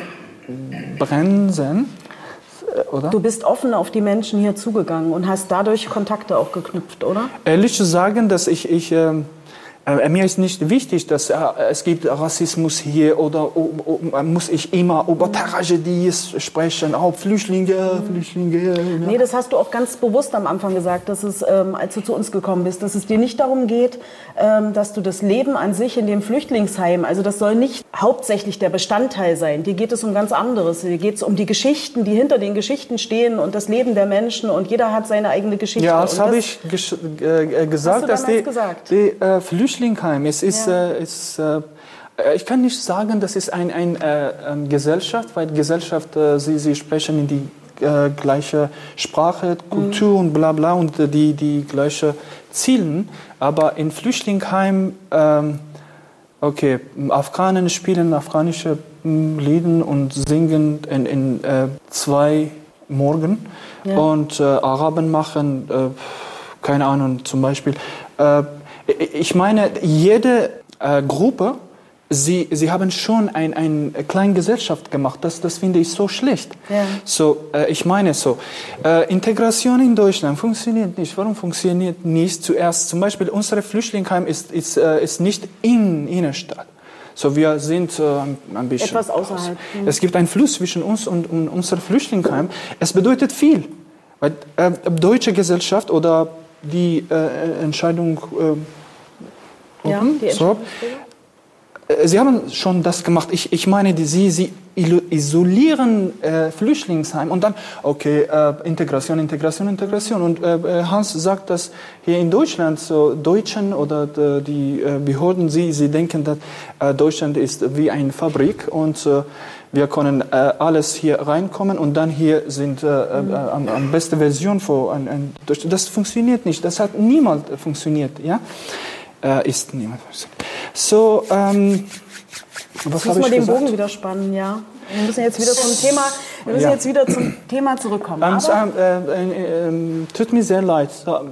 Grenzen, äh, oder? Du bist offen auf die Menschen hier zugegangen und hast dadurch Kontakte auch geknüpft, oder? Ehrlich zu sagen, dass ich, ich äh, Äh, mir ist nicht wichtig, dass äh, es gibt Rassismus hier oder oh, oh, muss ich immer über Tragödien sprechen, auch Flüchtlinge, mhm. Flüchtlinge. Ja. Nee, das hast du auch ganz bewusst am Anfang gesagt, dass es, ähm, als du zu uns gekommen bist, dass es dir nicht darum geht, ähm, dass du das Leben an sich in dem Flüchtlingsheim, also das soll nicht hauptsächlich der Bestandteil sein. Dir geht es um ganz anderes. Dir geht es um die Geschichten, die hinter den Geschichten stehen und das Leben der Menschen und jeder hat seine eigene Geschichte. Ja, das habe ich ges- äh, gesagt, hast du dass die, gesagt? die äh, Flüchtlinge Flüchtlingsheim. Es ist, ja. äh, ist äh, ich kann nicht sagen, das ist eine ein, äh, Gesellschaft, weil Gesellschaft, äh, sie, sie sprechen in die äh, gleiche Sprache, Kultur mhm. und bla bla und äh, die, die gleiche Ziele. Aber in Flüchtlingsheim, äh, okay, Afghanen spielen afghanische Lieden und singen in, in äh, zwei Morgen. Ja. Und äh, Araben machen, äh, keine Ahnung, zum Beispiel, äh, ich meine, jede äh, Gruppe, sie, sie haben schon eine ein kleine Gesellschaft gemacht. Das, das finde ich so schlecht. Ja. So, äh, ich meine so, äh, Integration in Deutschland funktioniert nicht. Warum funktioniert nicht? Zuerst, zum Beispiel, unser Flüchtlingsheim ist, ist, äh, ist nicht in Innenstadt. So, wir sind äh, ein bisschen etwas außerhalb. Mhm. Es gibt einen Fluss zwischen uns und, und unser Flüchtlingsheim. Es bedeutet viel, weil äh, deutsche Gesellschaft oder die äh, Entscheidung, äh, ja, die so, äh, sie haben schon das gemacht. Ich, ich meine, die, sie, sie isolieren äh, Flüchtlingsheim und dann, okay, äh, Integration, Integration, Integration. Und äh, Hans sagt, dass hier in Deutschland so Deutschen oder die, die äh, Behörden, sie, sie denken, dass äh, Deutschland ist wie eine Fabrik und äh, wir können äh, alles hier reinkommen und dann hier sind äh, äh, am, am beste Version für ein, ein Deutschland. Das funktioniert nicht. Das hat niemand funktioniert, ja? Äh, ist niemand. So, ähm, was muss man den Bogen wieder spannen, ja. Wir müssen jetzt wieder zum Thema, wir müssen ja. jetzt wieder zum Thema zurückkommen. Und, äh, äh, äh, tut mir sehr leid.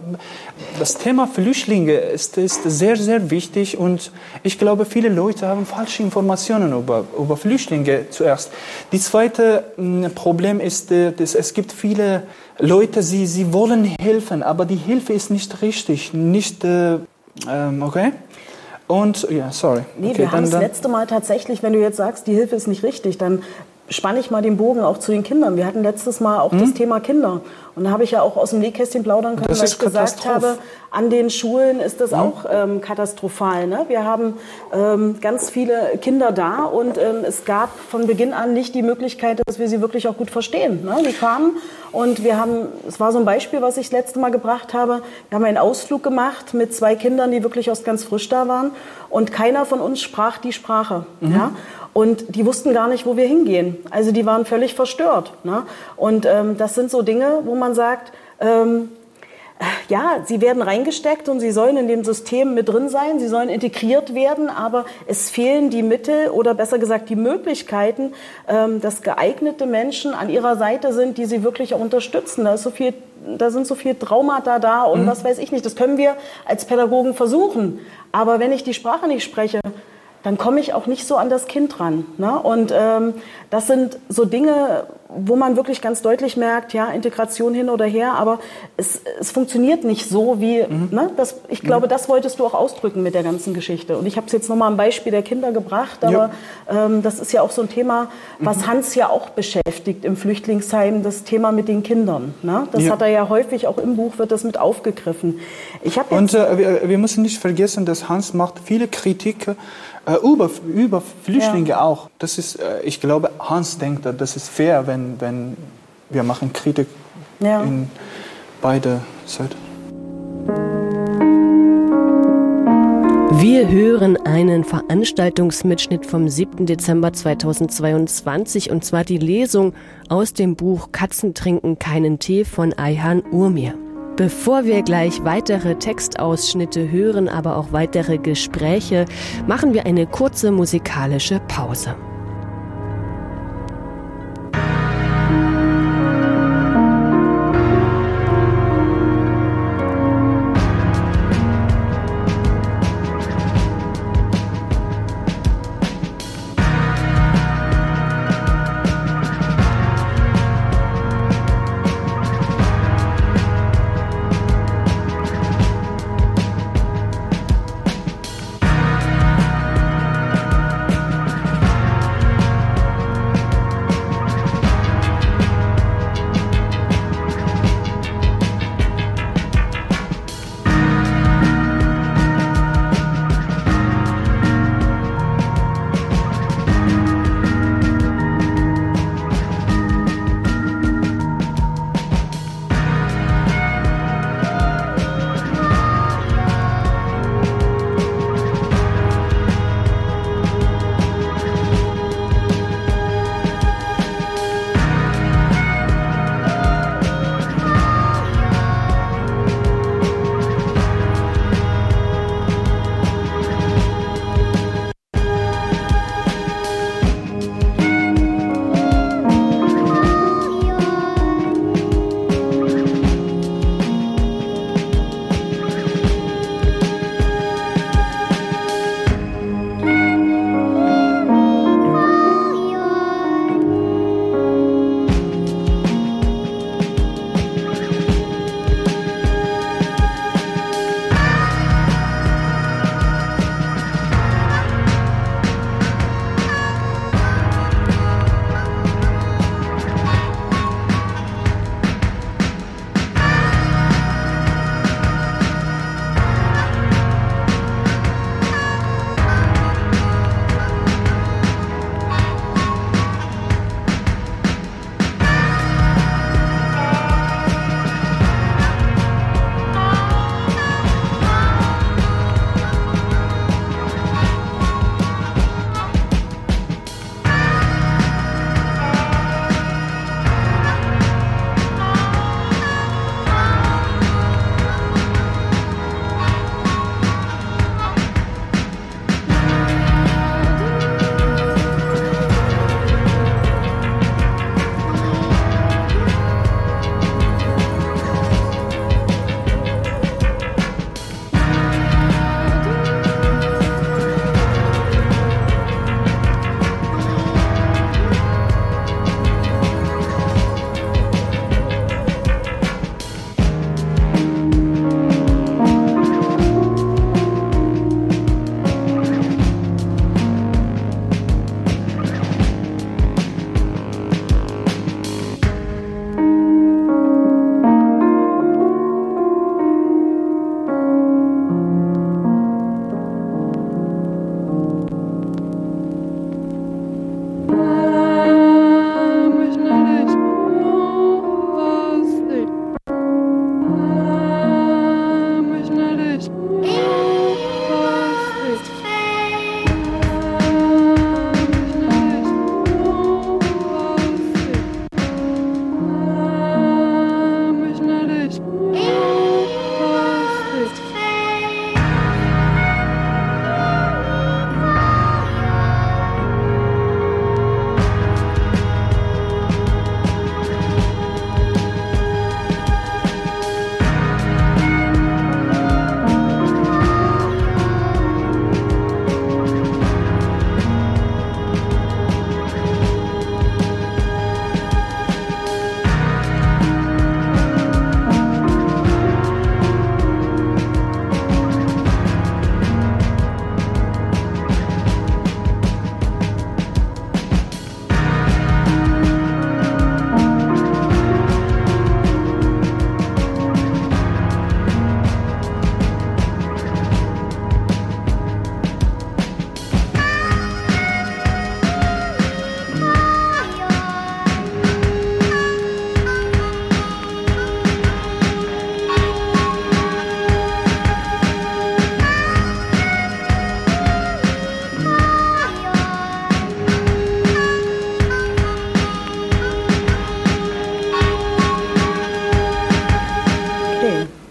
Das Thema Flüchtlinge ist, ist sehr, sehr wichtig und ich glaube, viele Leute haben falsche Informationen über, über Flüchtlinge zuerst. Die zweite äh, Problem ist, äh, dass es gibt viele Leute, sie, sie wollen helfen, aber die Hilfe ist nicht richtig, nicht, äh, ähm, okay? Und, ja, sorry. Nee, okay, wir dann, haben das dann, letzte Mal tatsächlich, wenn du jetzt sagst, die Hilfe ist nicht richtig, dann spanne ich mal den Bogen auch zu den Kindern. Wir hatten letztes Mal auch hm? das Thema Kinder. Und da habe ich ja auch aus dem Nähkästchen plaudern können, weil ich gesagt habe, an den Schulen ist das hm? auch ähm, katastrophal. Ne? Wir haben ähm, ganz viele Kinder da und ähm, es gab von Beginn an nicht die Möglichkeit, dass wir sie wirklich auch gut verstehen. Ne? Die kamen und wir haben, es war so ein Beispiel, was ich das letzte Mal gebracht habe, wir haben einen Ausflug gemacht mit zwei Kindern, die wirklich erst ganz frisch da waren und keiner von uns sprach die Sprache. Mhm. Ja? Und die wussten gar nicht, wo wir hingehen. Also die waren völlig verstört. Ne? Und ähm, das sind so Dinge, wo man sagt, ähm, ja, sie werden reingesteckt und sie sollen in dem System mit drin sein, sie sollen integriert werden, aber es fehlen die Mittel oder besser gesagt die Möglichkeiten, ähm, dass geeignete Menschen an ihrer Seite sind, die sie wirklich auch unterstützen. Da ist so viel, da sind so viel Traumata da und mhm. was weiß ich nicht. Das können wir als Pädagogen versuchen. Aber wenn ich die Sprache nicht spreche, dann komme ich auch nicht so an das Kind ran. Ne? Und ähm, das sind so Dinge, wo man wirklich ganz deutlich merkt, ja, Integration hin oder her, aber es, es funktioniert nicht so, wie, mhm. ne? das, ich glaube, das wolltest du auch ausdrücken mit der ganzen Geschichte. Und ich habe es jetzt nochmal am Beispiel der Kinder gebracht, aber ja. ähm, das ist ja auch so ein Thema, was mhm. Hans ja auch beschäftigt im Flüchtlingsheim, das Thema mit den Kindern. Ne? Das ja. hat er ja häufig, auch im Buch wird das mit aufgegriffen. Ich hab jetzt Und äh, wir, wir müssen nicht vergessen, dass Hans macht viele Kritik äh, über, über Flüchtlinge ja. auch. Das ist, äh, ich glaube, Hans denkt, das ist fair, wenn, wenn wir machen Kritik ja. in beide Seiten. Wir hören einen Veranstaltungsmitschnitt vom siebten Dezember zweitausendzweiundzwanzig und zwar die Lesung aus dem Buch Katzen trinken keinen Tee von Ayhan Urmir. Bevor wir gleich weitere Textausschnitte hören, aber auch weitere Gespräche, machen wir eine kurze musikalische Pause.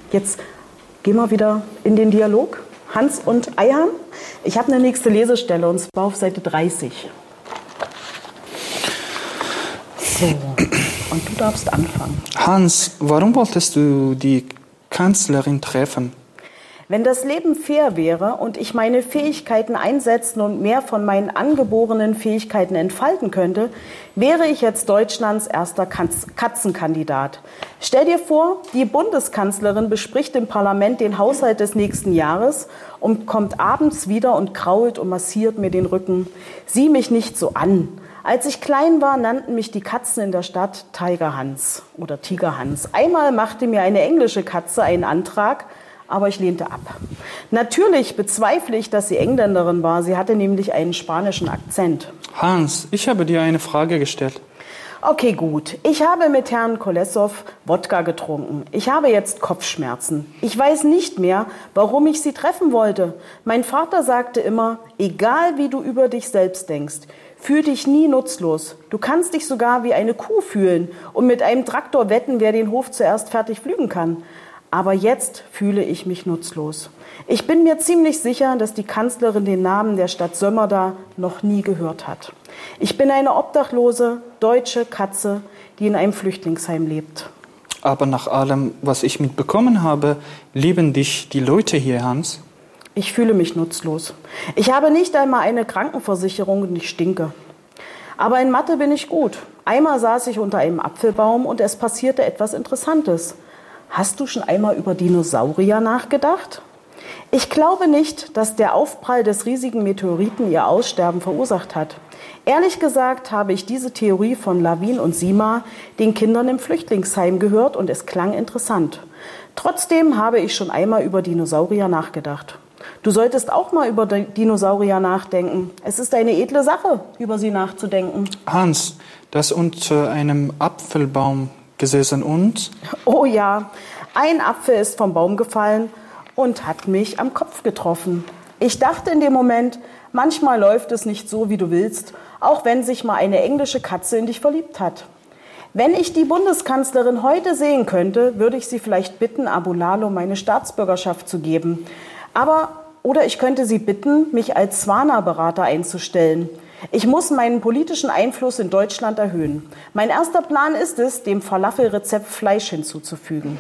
Jetzt gehen wir wieder in den Dialog. Hans und Ayhan. Ich habe eine nächste Lesestelle und zwar auf Seite dreißig. So, und du darfst anfangen. Hans, warum wolltest du die Kanzlerin treffen? Wenn das Leben fair wäre und ich meine Fähigkeiten einsetzen und mehr von meinen angeborenen Fähigkeiten entfalten könnte, wäre ich jetzt Deutschlands erster Katzenkandidat. Stell dir vor, die Bundeskanzlerin bespricht im Parlament den Haushalt des nächsten Jahres und kommt abends wieder und krault und massiert mir den Rücken. Sieh mich nicht so an. Als ich klein war, nannten mich die Katzen in der Stadt Tiger Hans oder Tiger Hans. Einmal machte mir eine englische Katze einen Antrag, aber ich lehnte ab. Natürlich bezweifle ich, dass sie Engländerin war. Sie hatte nämlich einen spanischen Akzent. Hans, ich habe dir eine Frage gestellt. Okay, gut. Ich habe mit Herrn Kolessow Wodka getrunken. Ich habe jetzt Kopfschmerzen. Ich weiß nicht mehr, warum ich Sie treffen wollte. Mein Vater sagte immer, egal wie du über dich selbst denkst, fühl dich nie nutzlos. Du kannst dich sogar wie eine Kuh fühlen und mit einem Traktor wetten, wer den Hof zuerst fertig pflügen kann. Aber jetzt fühle ich mich nutzlos. Ich bin mir ziemlich sicher, dass die Kanzlerin den Namen der Stadt Sömmerda noch nie gehört hat. Ich bin eine obdachlose deutsche Katze, die in einem Flüchtlingsheim lebt. Aber nach allem, was ich mitbekommen habe, lieben dich die Leute hier, Hans. Ich fühle mich nutzlos. Ich habe nicht einmal eine Krankenversicherung und ich stinke. Aber in Mathe bin ich gut. Einmal saß ich unter einem Apfelbaum und es passierte etwas Interessantes. Hast du schon einmal über Dinosaurier nachgedacht? Ich glaube nicht, dass der Aufprall des riesigen Meteoriten ihr Aussterben verursacht hat. Ehrlich gesagt habe ich diese Theorie von Lavin und Sima den Kindern im Flüchtlingsheim gehört und es klang interessant. Trotzdem habe ich schon einmal über Dinosaurier nachgedacht. Du solltest auch mal über Dinosaurier nachdenken. Es ist eine edle Sache, über sie nachzudenken. Hans, das unter einem Apfelbaum gesessen und? Oh ja, ein Apfel ist vom Baum gefallen und hat mich am Kopf getroffen. Ich dachte in dem Moment, manchmal läuft es nicht so, wie du willst, auch wenn sich mal eine englische Katze in dich verliebt hat. Wenn ich die Bundeskanzlerin heute sehen könnte, würde ich sie vielleicht bitten, Abu Lalo meine Staatsbürgerschaft zu geben. Aber, oder ich könnte sie bitten, mich als Swana-Berater einzustellen. Ich muss meinen politischen Einfluss in Deutschland erhöhen. Mein erster Plan ist es, dem Falafel-Rezept Fleisch hinzuzufügen.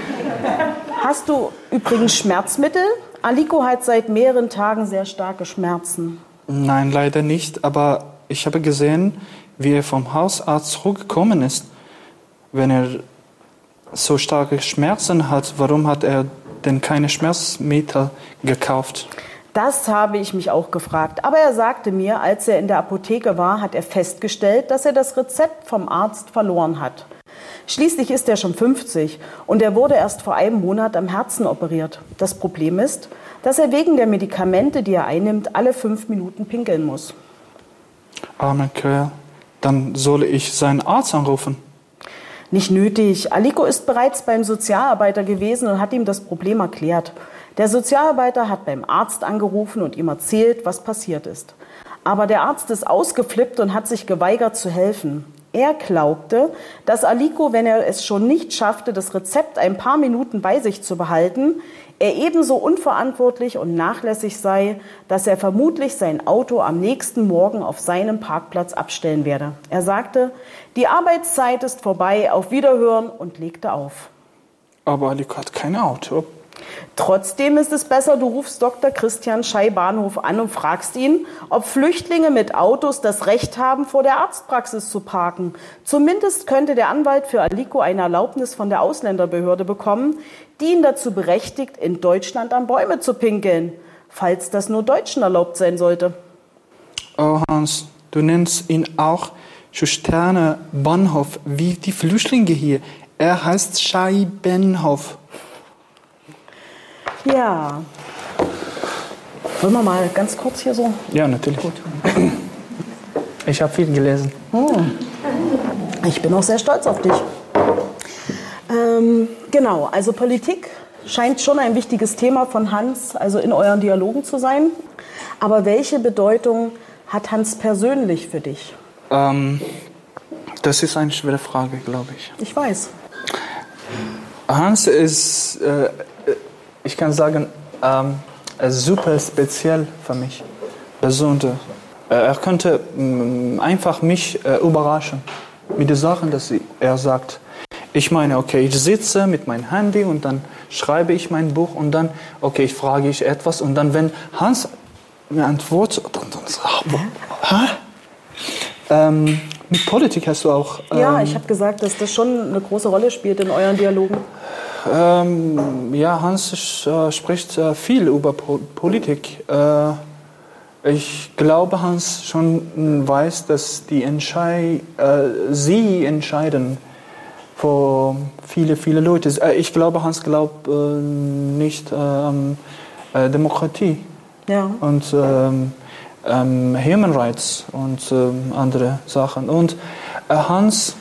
Hast du übrigens Schmerzmittel? Aliko hat seit mehreren Tagen sehr starke Schmerzen. Nein, leider nicht. Aber ich habe gesehen, wie er vom Hausarzt zurückgekommen ist. Wenn er so starke Schmerzen hat, warum hat er denn keine Schmerzmittel gekauft? Das habe ich mich auch gefragt. Aber er sagte mir, als er in der Apotheke war, hat er festgestellt, dass er das Rezept vom Arzt verloren hat. Schließlich ist er schon fünfzig und er wurde erst vor einem Monat am Herzen operiert. Das Problem ist, dass er wegen der Medikamente, die er einnimmt, alle fünf Minuten pinkeln muss. Armer Kerl, dann soll ich seinen Arzt anrufen. Nicht nötig. Aliko ist bereits beim Sozialarbeiter gewesen und hat ihm das Problem erklärt. Der Sozialarbeiter hat beim Arzt angerufen und ihm erzählt, was passiert ist. Aber der Arzt ist ausgeflippt und hat sich geweigert zu helfen. Er glaubte, dass Aliko, wenn er es schon nicht schaffte, das Rezept ein paar Minuten bei sich zu behalten, er ebenso unverantwortlich und nachlässig sei, dass er vermutlich sein Auto am nächsten Morgen auf seinem Parkplatz abstellen werde. Er sagte, die Arbeitszeit ist vorbei, auf Wiederhören und legte auf. Aber Aliko hat kein Auto. Trotzdem ist es besser, du rufst Doktor Christian Schei-Bahnhof an und fragst ihn, ob Flüchtlinge mit Autos das Recht haben, vor der Arztpraxis zu parken. Zumindest könnte der Anwalt für Aliko eine Erlaubnis von der Ausländerbehörde bekommen, die ihn dazu berechtigt, in Deutschland an Bäume zu pinkeln, falls das nur Deutschen erlaubt sein sollte. Oh Hans, du nennst ihn auch Sterne Bahnhof, wie die Flüchtlinge hier. Er heißt Schei-Bahnhof. Ja. Wollen wir mal ganz kurz hier so? Ja, natürlich. Gut. Ich habe viel gelesen. Hm. Ich bin auch sehr stolz auf dich. Ähm, genau, also Politik scheint schon ein wichtiges Thema von Hans, also in euren Dialogen zu sein. Aber welche Bedeutung hat Hans persönlich für dich? Ähm, das ist eine schwere Frage, glaube ich. Ich weiß. Hans ist, äh, ich kann sagen, ähm, super speziell für mich, besonders. Äh, er könnte mh, einfach mich äh, überraschen mit den Sachen, die er sagt. Ich meine, okay, ich sitze mit meinem Handy und dann schreibe ich mein Buch und dann, okay, ich frage ich etwas und dann, wenn Hans mir antwortet, dann, dann so, hä? Ähm, mit Politik hast du auch... Ähm, ja, ich habe gesagt, dass das schon eine große Rolle spielt in euren Dialogen. Ähm, ja, Hans äh, spricht äh, viel über po- Politik. Äh, ich glaube, Hans schon weiß, dass die Entschei- äh, sie entscheiden für viele, viele Leute. Äh, ich glaube, Hans glaubt äh, nicht an äh, Demokratie ja. und ähm, ähm, Human Rights und ähm, andere Sachen. Und äh, Hans,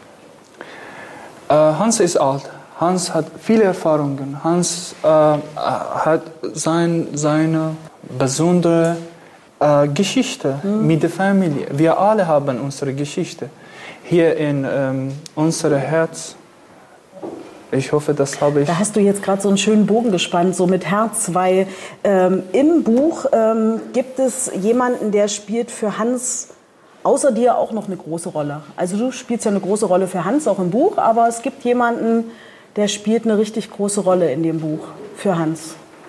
äh, Hans ist alt. Hans hat viele Erfahrungen. Hans äh, hat sein, seine besondere äh, Geschichte mhm. mit der Familie. Wir alle haben unsere Geschichte. Hier in ähm, unserem Herz. Ich hoffe, das habe ich. Da hast du jetzt gerade so einen schönen Bogen gespannt, so mit Herz, weil ähm, im Buch ähm, gibt es jemanden, der spielt für Hans außer dir auch noch eine große Rolle. Also du spielst ja eine große Rolle für Hans, auch im Buch, aber es gibt jemanden, der spielt eine richtig große Rolle in dem Buch für Hans.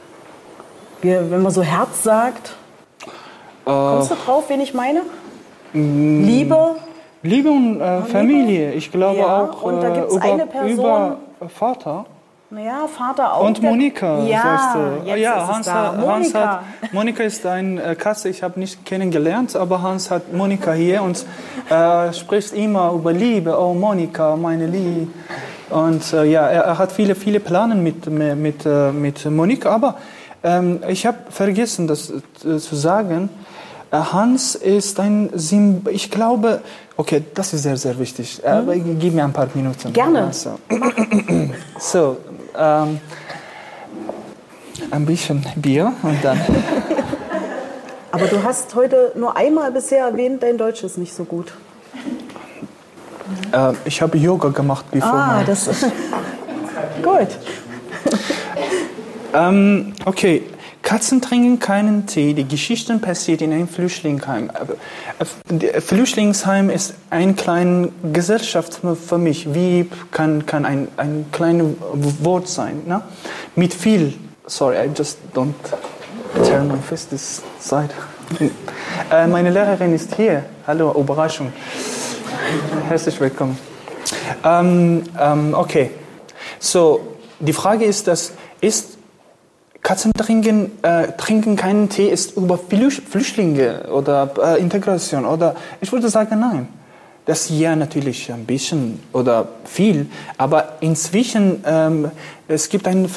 Wir, wenn man so Herz sagt, äh, kommst du drauf, wen ich meine? Liebe? Liebe und äh, Familie. Ich glaube ja, auch und da gibt's über, eine Person, über Vater. Naja, Vater auch. Und Monika, ja, sagst du. Jetzt ja, ist Hans, es da. Hat, Monika. Hans hat. Monika ist eine äh, Katze, ich habe nicht kennengelernt, aber Hans hat Monika hier und äh, spricht immer über Liebe. Oh, Monika, meine Liebe. Und äh, ja, er, er hat viele, viele Pläne mit, mit, äh, mit Monika, aber ähm, ich habe vergessen, das äh, zu sagen. Hans ist ein Symbol, ich glaube, okay, das ist sehr, sehr wichtig. Mhm. Aber gib mir ein paar Minuten. Gerne. So, so ähm, ein bisschen Bier und dann. Aber du hast heute nur einmal bisher erwähnt, dein Deutsch ist nicht so gut. Äh, ich habe Yoga gemacht, bevor. Ah, das ist gut. ähm, okay. Katzen trinken keinen Tee. Die Geschichte passiert in einem Flüchtlingsheim. Flüchtlingsheim ist eine kleine Gesellschaft für mich. Wie kann, kann ein, ein kleines Wort sein? Ne? Mit viel. Sorry, I just don't turn my fist this side. äh, meine Lehrerin ist hier. Hallo, Überraschung. Herzlich willkommen. Ähm, ähm, okay. So, die Frage ist, dass ist Katzen trinken, äh, trinken keinen Tee ist über Flüchtlinge oder äh, Integration oder ich würde sagen nein. Das ja natürlich ein bisschen oder viel, aber inzwischen ähm, es gibt eine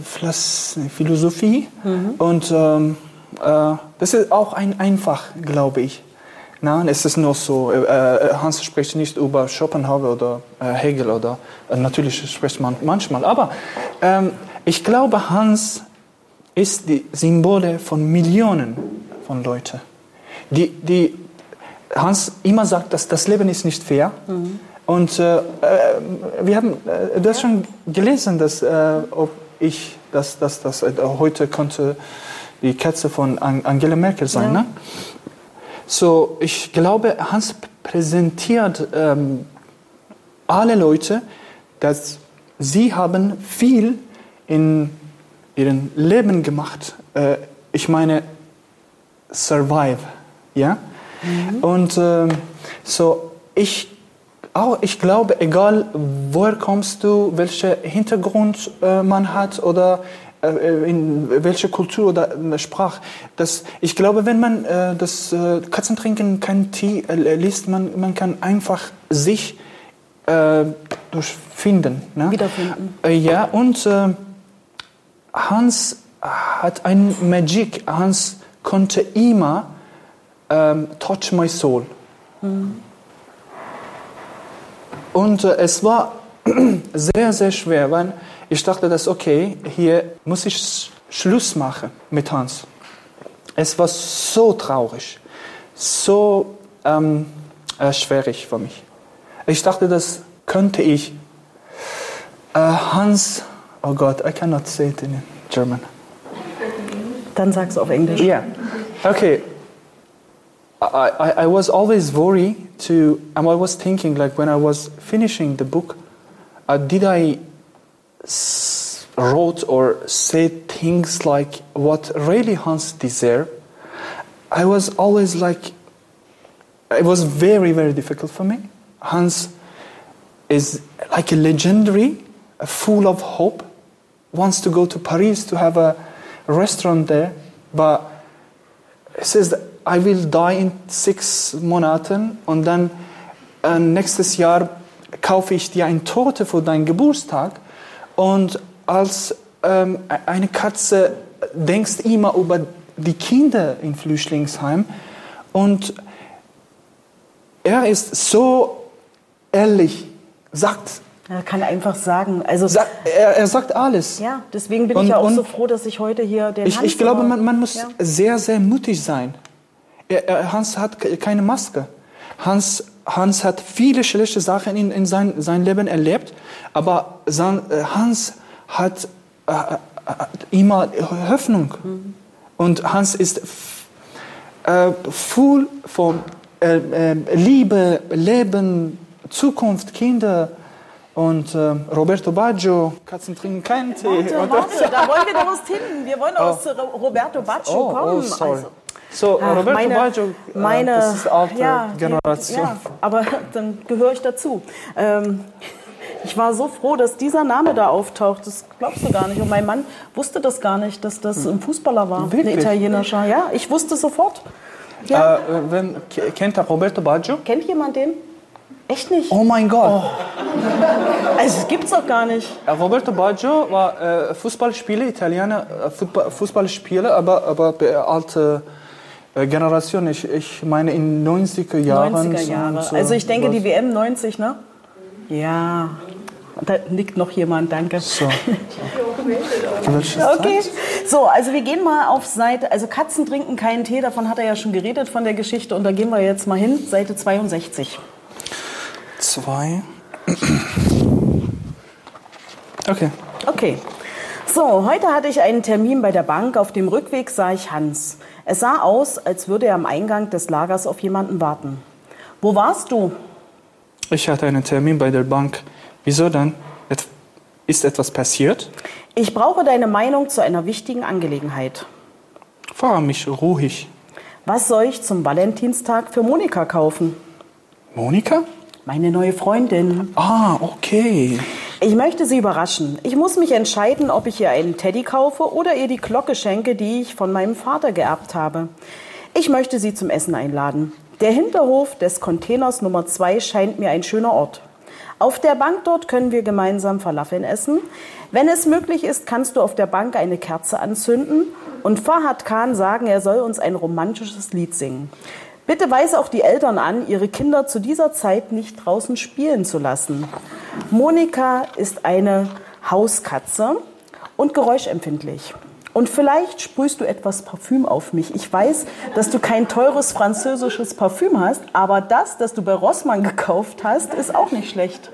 Philosophie mhm. und ähm, äh, das ist auch ein einfach, glaube ich. Nein, es ist nur so. Äh, Hans spricht nicht über Schopenhauer oder äh, Hegel oder äh, natürlich spricht man manchmal, aber ähm, ich glaube Hans ist die Symbole von Millionen von Leuten. Die, die Hans immer sagt, dass das Leben ist nicht fair. Mhm. Und äh, wir haben äh, das schon gelesen, dass äh, ob ich, dass, dass, dass äh, heute könnte die Katze von Angela Merkel sein. Ja. Ne? So, ich glaube, Hans präsentiert ähm, alle Leute, dass sie haben viel in ihrem Leben gemacht. Äh, ich meine, survive, ja. Mhm. Und äh, so ich auch, ich glaube, egal woher kommst du, welchen Hintergrund äh, man hat oder äh, in welche Kultur oder äh, Sprache, das, ich glaube, wenn man äh, das äh, Katzentrinken kein Tee äh, liest, man, man kann einfach sich äh, durchfinden. Ne? Wiederfinden. Äh, ja, und äh, Hans hat ein Magic. Hans konnte immer ähm, touch my soul. Mhm. Und äh, es war sehr, sehr schwer, weil ich dachte, dass okay, hier muss ich Schluss machen mit Hans. Es war so traurig, so ähm, äh, schwierig für mich. Ich dachte, das könnte ich Uh, Hans, oh God, I cannot say it in German. Dann sag's auf Englisch. Yeah. Okay. I, I, I was always worried to, and I was thinking, like when I was finishing the book, uh, did I s- wrote or say things like what really Hans deserved? I was always like, it was very, very difficult for me. Hans is like a legendary, full of hope, wants to go to Paris to have a restaurant there, but he says that I will die in six Monaten und dann äh, nächstes Jahr kaufe ich dir eine Torte für deinen Geburtstag und als ähm, eine Katze denkst immer über die Kinder im Flüchtlingsheim und er ist so ehrlich, sagt, Er kann einfach sagen, also sagt er, er sagt alles. ja, deswegen bin Und- ich ja auch und so froh, dass ich heute hier den Ich, Hans ich glaube, immer- man, man muss ja. sehr, sehr mutig sein. Er, er, Hans hat ke- keine Maske. Hans, Hans hat viele schlechte Sachen in, in sein, sein Leben erlebt, aber sein, äh, Hans hat äh, äh, immer Hoffnung. Mhm. Und Hans ist f- äh, voll von äh, äh, Liebe, Leben, Zukunft, Kinder. Und äh, Roberto Baggio, Katzen trinken keinen Tee. Warte, Und- warte, da wollen wir doch hin. Wir wollen doch oh. zu Roberto Baggio Oh, kommen. oh, sorry. Also, So, ach, Roberto meine, Baggio, äh, meine, das ist alte ja, die- Generation. Ja, aber dann gehöre ich dazu. Ähm, ich war so froh, dass dieser Name da auftaucht. Das glaubst du gar nicht. Und mein Mann wusste das gar nicht, dass das ein Fußballer war, Wirklich? ein italienischer. Ja, ich wusste sofort. Ja. Äh, wenn, ke- kennt ihr Roberto Baggio? Kennt jemand den? Echt nicht? Oh mein Gott. Also, das gibt's doch gar nicht. Äh, Roberto Baggio war äh, Fußballspieler, Italiener, äh, Fußball, Fußballspieler, aber, aber äh, alte äh, Generation. Ich, ich meine in neunziger Jahren. neunziger Jahre. so Also ich denke, was. die W M neunzig, ne? Ja. Da nickt noch jemand, danke. So. Welches Okay, Zeit? so, also wir gehen mal auf Seite, also Katzen trinken keinen Tee, davon hat er ja schon geredet, von der Geschichte, und da gehen wir jetzt mal hin, Seite zweiundsechzig. Zwei. Okay. Okay, so, heute hatte ich einen Termin bei der Bank, auf dem Rückweg sah ich Hans. Es sah aus, als würde er am Eingang des Lagers auf jemanden warten. Wo warst du? Ich hatte einen Termin bei der Bank. Wieso dann? Et- Ist etwas passiert? Ich brauche deine Meinung zu einer wichtigen Angelegenheit. Frage mich ruhig. Was soll ich zum Valentinstag für Monika kaufen? Monika? Meine neue Freundin. Ah, okay. Ich möchte sie überraschen. Ich muss mich entscheiden, ob ich ihr einen Teddy kaufe oder ihr die Glocke schenke, die ich von meinem Vater geerbt habe. Ich möchte sie zum Essen einladen. Der Hinterhof des Containers Nummer zwei scheint mir ein schöner Ort. Auf der Bank dort können wir gemeinsam Falafeln essen. Wenn es möglich ist, kannst du auf der Bank eine Kerze anzünden und Fahad Khan sagen, er soll uns ein romantisches Lied singen. Bitte weise auch die Eltern an, ihre Kinder zu dieser Zeit nicht draußen spielen zu lassen. Monika ist eine Hauskatze und geräuschempfindlich. Und vielleicht sprühst du etwas Parfüm auf mich. Ich weiß, dass du kein teures französisches Parfüm hast, aber das, das du bei Rossmann gekauft hast, ist auch nicht schlecht.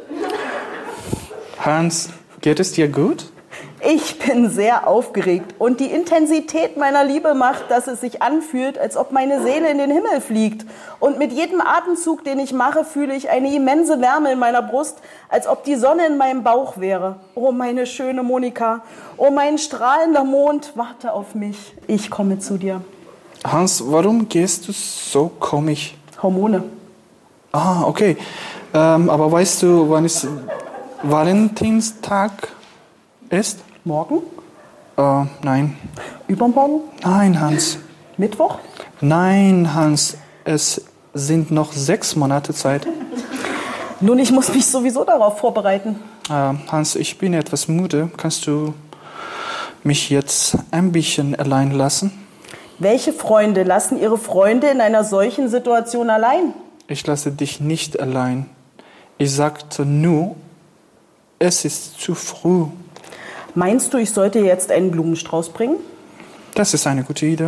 Hans, geht es dir gut? Ich bin sehr aufgeregt und die Intensität meiner Liebe macht, dass es sich anfühlt, als ob meine Seele in den Himmel fliegt. Und mit jedem Atemzug, den ich mache, fühle ich eine immense Wärme in meiner Brust, als ob die Sonne in meinem Bauch wäre. Oh, meine schöne Monika, oh, mein strahlender Mond, warte auf mich, ich komme zu dir. Hans, warum gehst du so komisch? Hormone. Ah, okay. Ähm, aber weißt du, wann es Valentinstag ist? Morgen? Äh, nein. Übermorgen? Nein, Hans. Mittwoch? Nein, Hans. Es sind noch sechs Monate Zeit. Nun, ich muss mich sowieso darauf vorbereiten. Äh, Hans, ich bin etwas müde. Kannst du mich jetzt ein bisschen allein lassen? Welche Freunde lassen ihre Freunde in einer solchen Situation allein? Ich lasse dich nicht allein. Ich sagte nur, es ist zu früh. Meinst du, ich sollte jetzt einen Blumenstrauß bringen? Das ist eine gute Idee.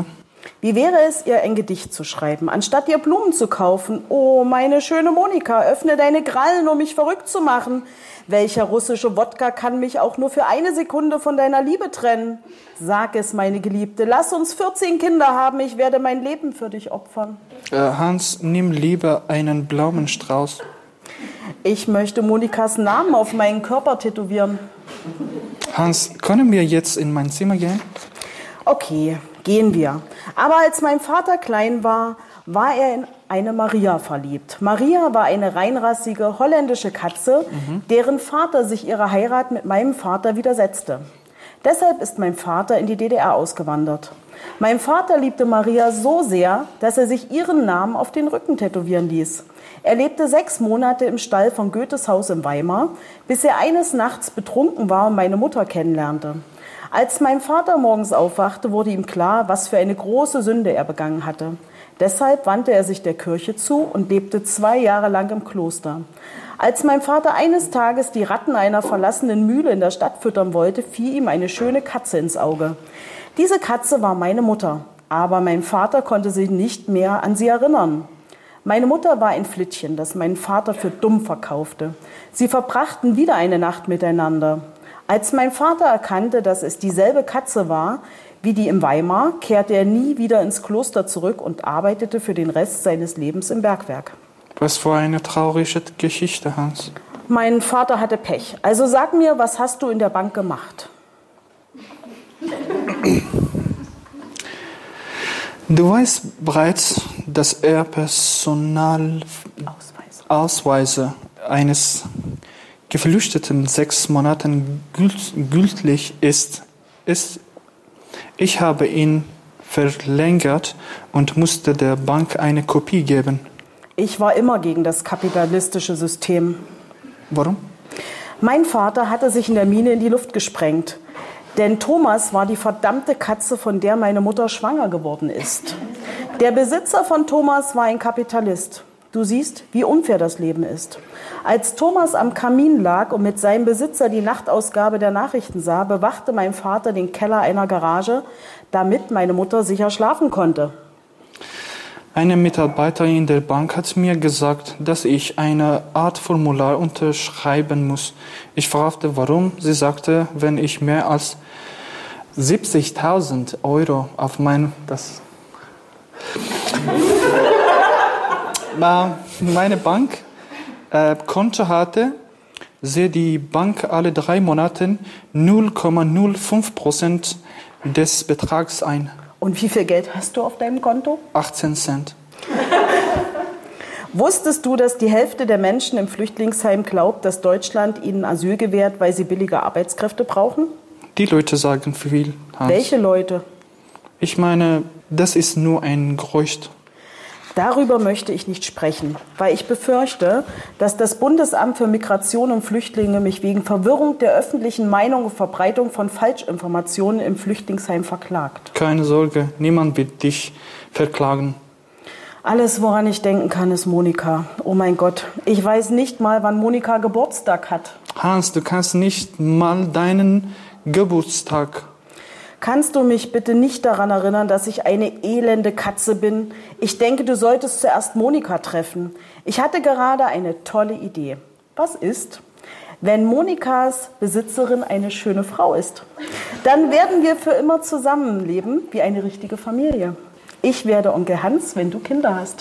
Wie wäre es, ihr ein Gedicht zu schreiben, anstatt ihr Blumen zu kaufen? Oh, meine schöne Monika, öffne deine Krallen, um mich verrückt zu machen. Welcher russische Wodka kann mich auch nur für eine Sekunde von deiner Liebe trennen? Sag es, meine Geliebte, lass uns vierzehn Kinder haben, ich werde mein Leben für dich opfern. Äh, Hans, nimm lieber einen Blumenstrauß. Ich möchte Monikas Namen auf meinen Körper tätowieren. Hans, können wir jetzt in mein Zimmer gehen? Okay, gehen wir. Aber als mein Vater klein war, war er in eine Maria verliebt. Maria war eine reinrassige holländische Katze, mhm. deren Vater sich ihrer Heirat mit meinem Vater widersetzte. Deshalb ist mein Vater in die D D R ausgewandert. Mein Vater liebte Maria so sehr, dass er sich ihren Namen auf den Rücken tätowieren ließ. Er lebte sechs Monate im Stall von Goethes Haus in Weimar, bis er eines Nachts betrunken war und meine Mutter kennenlernte. Als mein Vater morgens aufwachte, wurde ihm klar, was für eine große Sünde er begangen hatte. Deshalb wandte er sich der Kirche zu und lebte zwei Jahre lang im Kloster. Als mein Vater eines Tages die Ratten einer verlassenen Mühle in der Stadt füttern wollte, fiel ihm eine schöne Katze ins Auge. Diese Katze war meine Mutter, aber mein Vater konnte sich nicht mehr an sie erinnern. Meine Mutter war ein Flittchen, das mein Vater für dumm verkaufte. Sie verbrachten wieder eine Nacht miteinander. Als mein Vater erkannte, dass es dieselbe Katze war wie die in Weimar, kehrte er nie wieder ins Kloster zurück und arbeitete für den Rest seines Lebens im Bergwerk. Was für eine traurige Geschichte, Hans. Mein Vater hatte Pech. Also sag mir, was hast du in der Bank gemacht? Du weißt bereits, dass er Personalausweise eines Geflüchteten sechs Monaten gültig ist. ist. Ich habe ihn verlängert und musste der Bank eine Kopie geben. Ich war immer gegen das kapitalistische System. Warum? Mein Vater hatte sich in der Mine in die Luft gesprengt. Denn Thomas war die verdammte Katze, von der meine Mutter schwanger geworden ist. Der Besitzer von Thomas war ein Kapitalist. Du siehst, wie unfair das Leben ist. Als Thomas am Kamin lag und mit seinem Besitzer die Nachtausgabe der Nachrichten sah, bewachte mein Vater den Keller einer Garage, damit meine Mutter sicher schlafen konnte. Eine Mitarbeiterin der Bank hat mir gesagt, dass ich eine Art Formular unterschreiben muss. Ich fragte, warum. Sie sagte, wenn ich mehr als siebzigtausend Euro auf mein das meine Bank äh, Konto hatte, sehe die Bank alle drei Monate null Komma null fünf Prozent des Betrags ein. Und wie viel Geld hast du auf deinem Konto? achtzehn Cent. Wusstest du, dass die Hälfte der Menschen im Flüchtlingsheim glaubt, dass Deutschland ihnen Asyl gewährt, weil sie billige Arbeitskräfte brauchen? Die Leute sagen viel, Hans. Welche Leute? Ich meine, das ist nur ein Gerücht. Darüber möchte ich nicht sprechen, weil ich befürchte, dass das Bundesamt für Migration und Flüchtlinge mich wegen Verwirrung der öffentlichen Meinung und Verbreitung von Falschinformationen im Flüchtlingsheim verklagt. Keine Sorge, niemand wird dich verklagen. Alles, woran ich denken kann, ist Monika. Oh mein Gott, ich weiß nicht mal, wann Monika Geburtstag hat. Hans, du kannst nicht mal deinen Geburtstag. Kannst du mich bitte nicht daran erinnern, dass ich eine elende Katze bin? Ich denke, du solltest zuerst Monika treffen. Ich hatte gerade eine tolle Idee. Was ist, wenn Monikas Besitzerin eine schöne Frau ist? Dann werden wir für immer zusammenleben wie eine richtige Familie. Ich werde Onkel Hans, wenn du Kinder hast.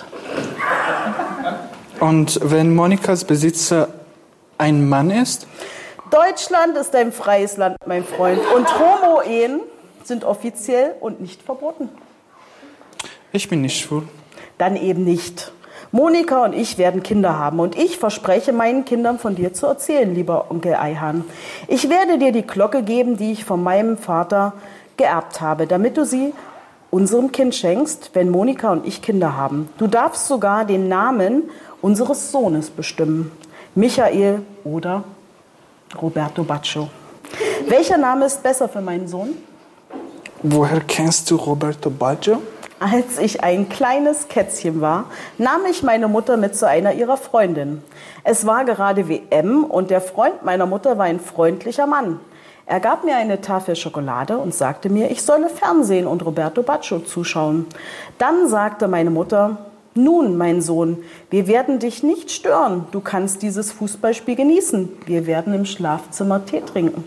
Und wenn Monikas Besitzer ein Mann ist? Deutschland ist ein freies Land, mein Freund. Und Homo-Ehen sind offiziell und nicht verboten. Ich bin nicht schwul. Dann eben nicht. Monika und ich werden Kinder haben und ich verspreche meinen Kindern von dir zu erzählen, lieber Onkel Ayhan. Ich werde dir die Glocke geben, die ich von meinem Vater geerbt habe, damit du sie unserem Kind schenkst, wenn Monika und ich Kinder haben. Du darfst sogar den Namen unseres Sohnes bestimmen. Michael oder Roberto Baccio. Welcher Name ist besser für meinen Sohn? Woher kennst du Roberto Baggio? Als ich ein kleines Kätzchen war, nahm ich meine Mutter mit zu einer ihrer Freundinnen. Es war gerade W M und der Freund meiner Mutter war ein freundlicher Mann. Er gab mir eine Tafel Schokolade und sagte mir, ich solle Fernsehen und Roberto Baccio zuschauen. Dann sagte meine Mutter, nun, mein Sohn, wir werden dich nicht stören. Du kannst dieses Fußballspiel genießen. Wir werden im Schlafzimmer Tee trinken.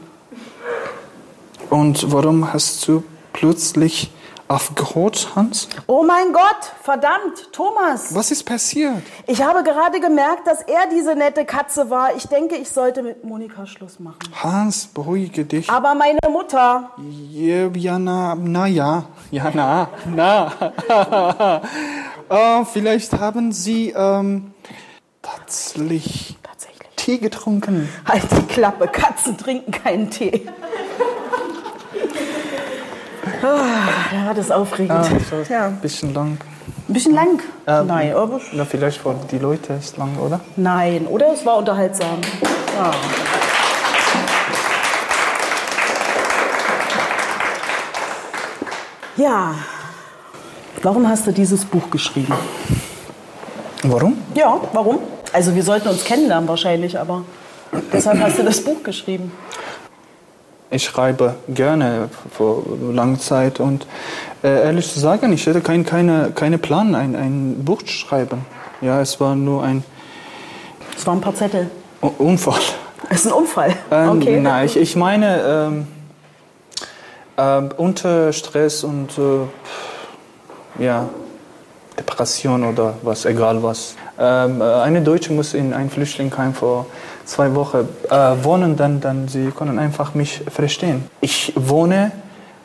Und warum hast du plötzlich aufgehört, Hans? Oh mein Gott, verdammt, Thomas. Was ist passiert? Ich habe gerade gemerkt, dass er diese nette Katze war. Ich denke, ich sollte mit Monika Schluss machen. Hans, beruhige dich. Aber meine Mutter... Ja, ja na, na ja. Ja, na, na. äh, vielleicht haben Sie ähm, tatsächlich, Tatsächlich Tee getrunken. Halt die Klappe, Katzen trinken keinen Tee. Ah, ja, das ist aufregend. Ah, so Ja. Ein bisschen lang. Ein bisschen lang? Ähm, Nein, aber... Na, vielleicht für die Leute ist lang, oder? Nein, oder? Es war unterhaltsam. Ja. Ja. Warum hast du dieses Buch geschrieben? Warum? Ja, warum? Also wir sollten uns kennenlernen wahrscheinlich, aber deshalb hast du das Buch geschrieben. Ich schreibe gerne vor langer Zeit und äh, ehrlich zu sagen, ich hatte kein, keine, keine Plan, ein, ein Buch zu schreiben. Ja, es war nur ein Es waren ein paar Zettel. U- Unfall. Es ist ein Unfall. Ähm, Okay. Nein, ich, ich meine ähm, ähm, unter Stress und äh, ja, Depression oder was, egal was. Ähm, eine Deutsche muss in ein Flüchtlingsheim vor zwei Wochen äh, wohnen, dann, dann sie können einfach mich verstehen. Ich wohne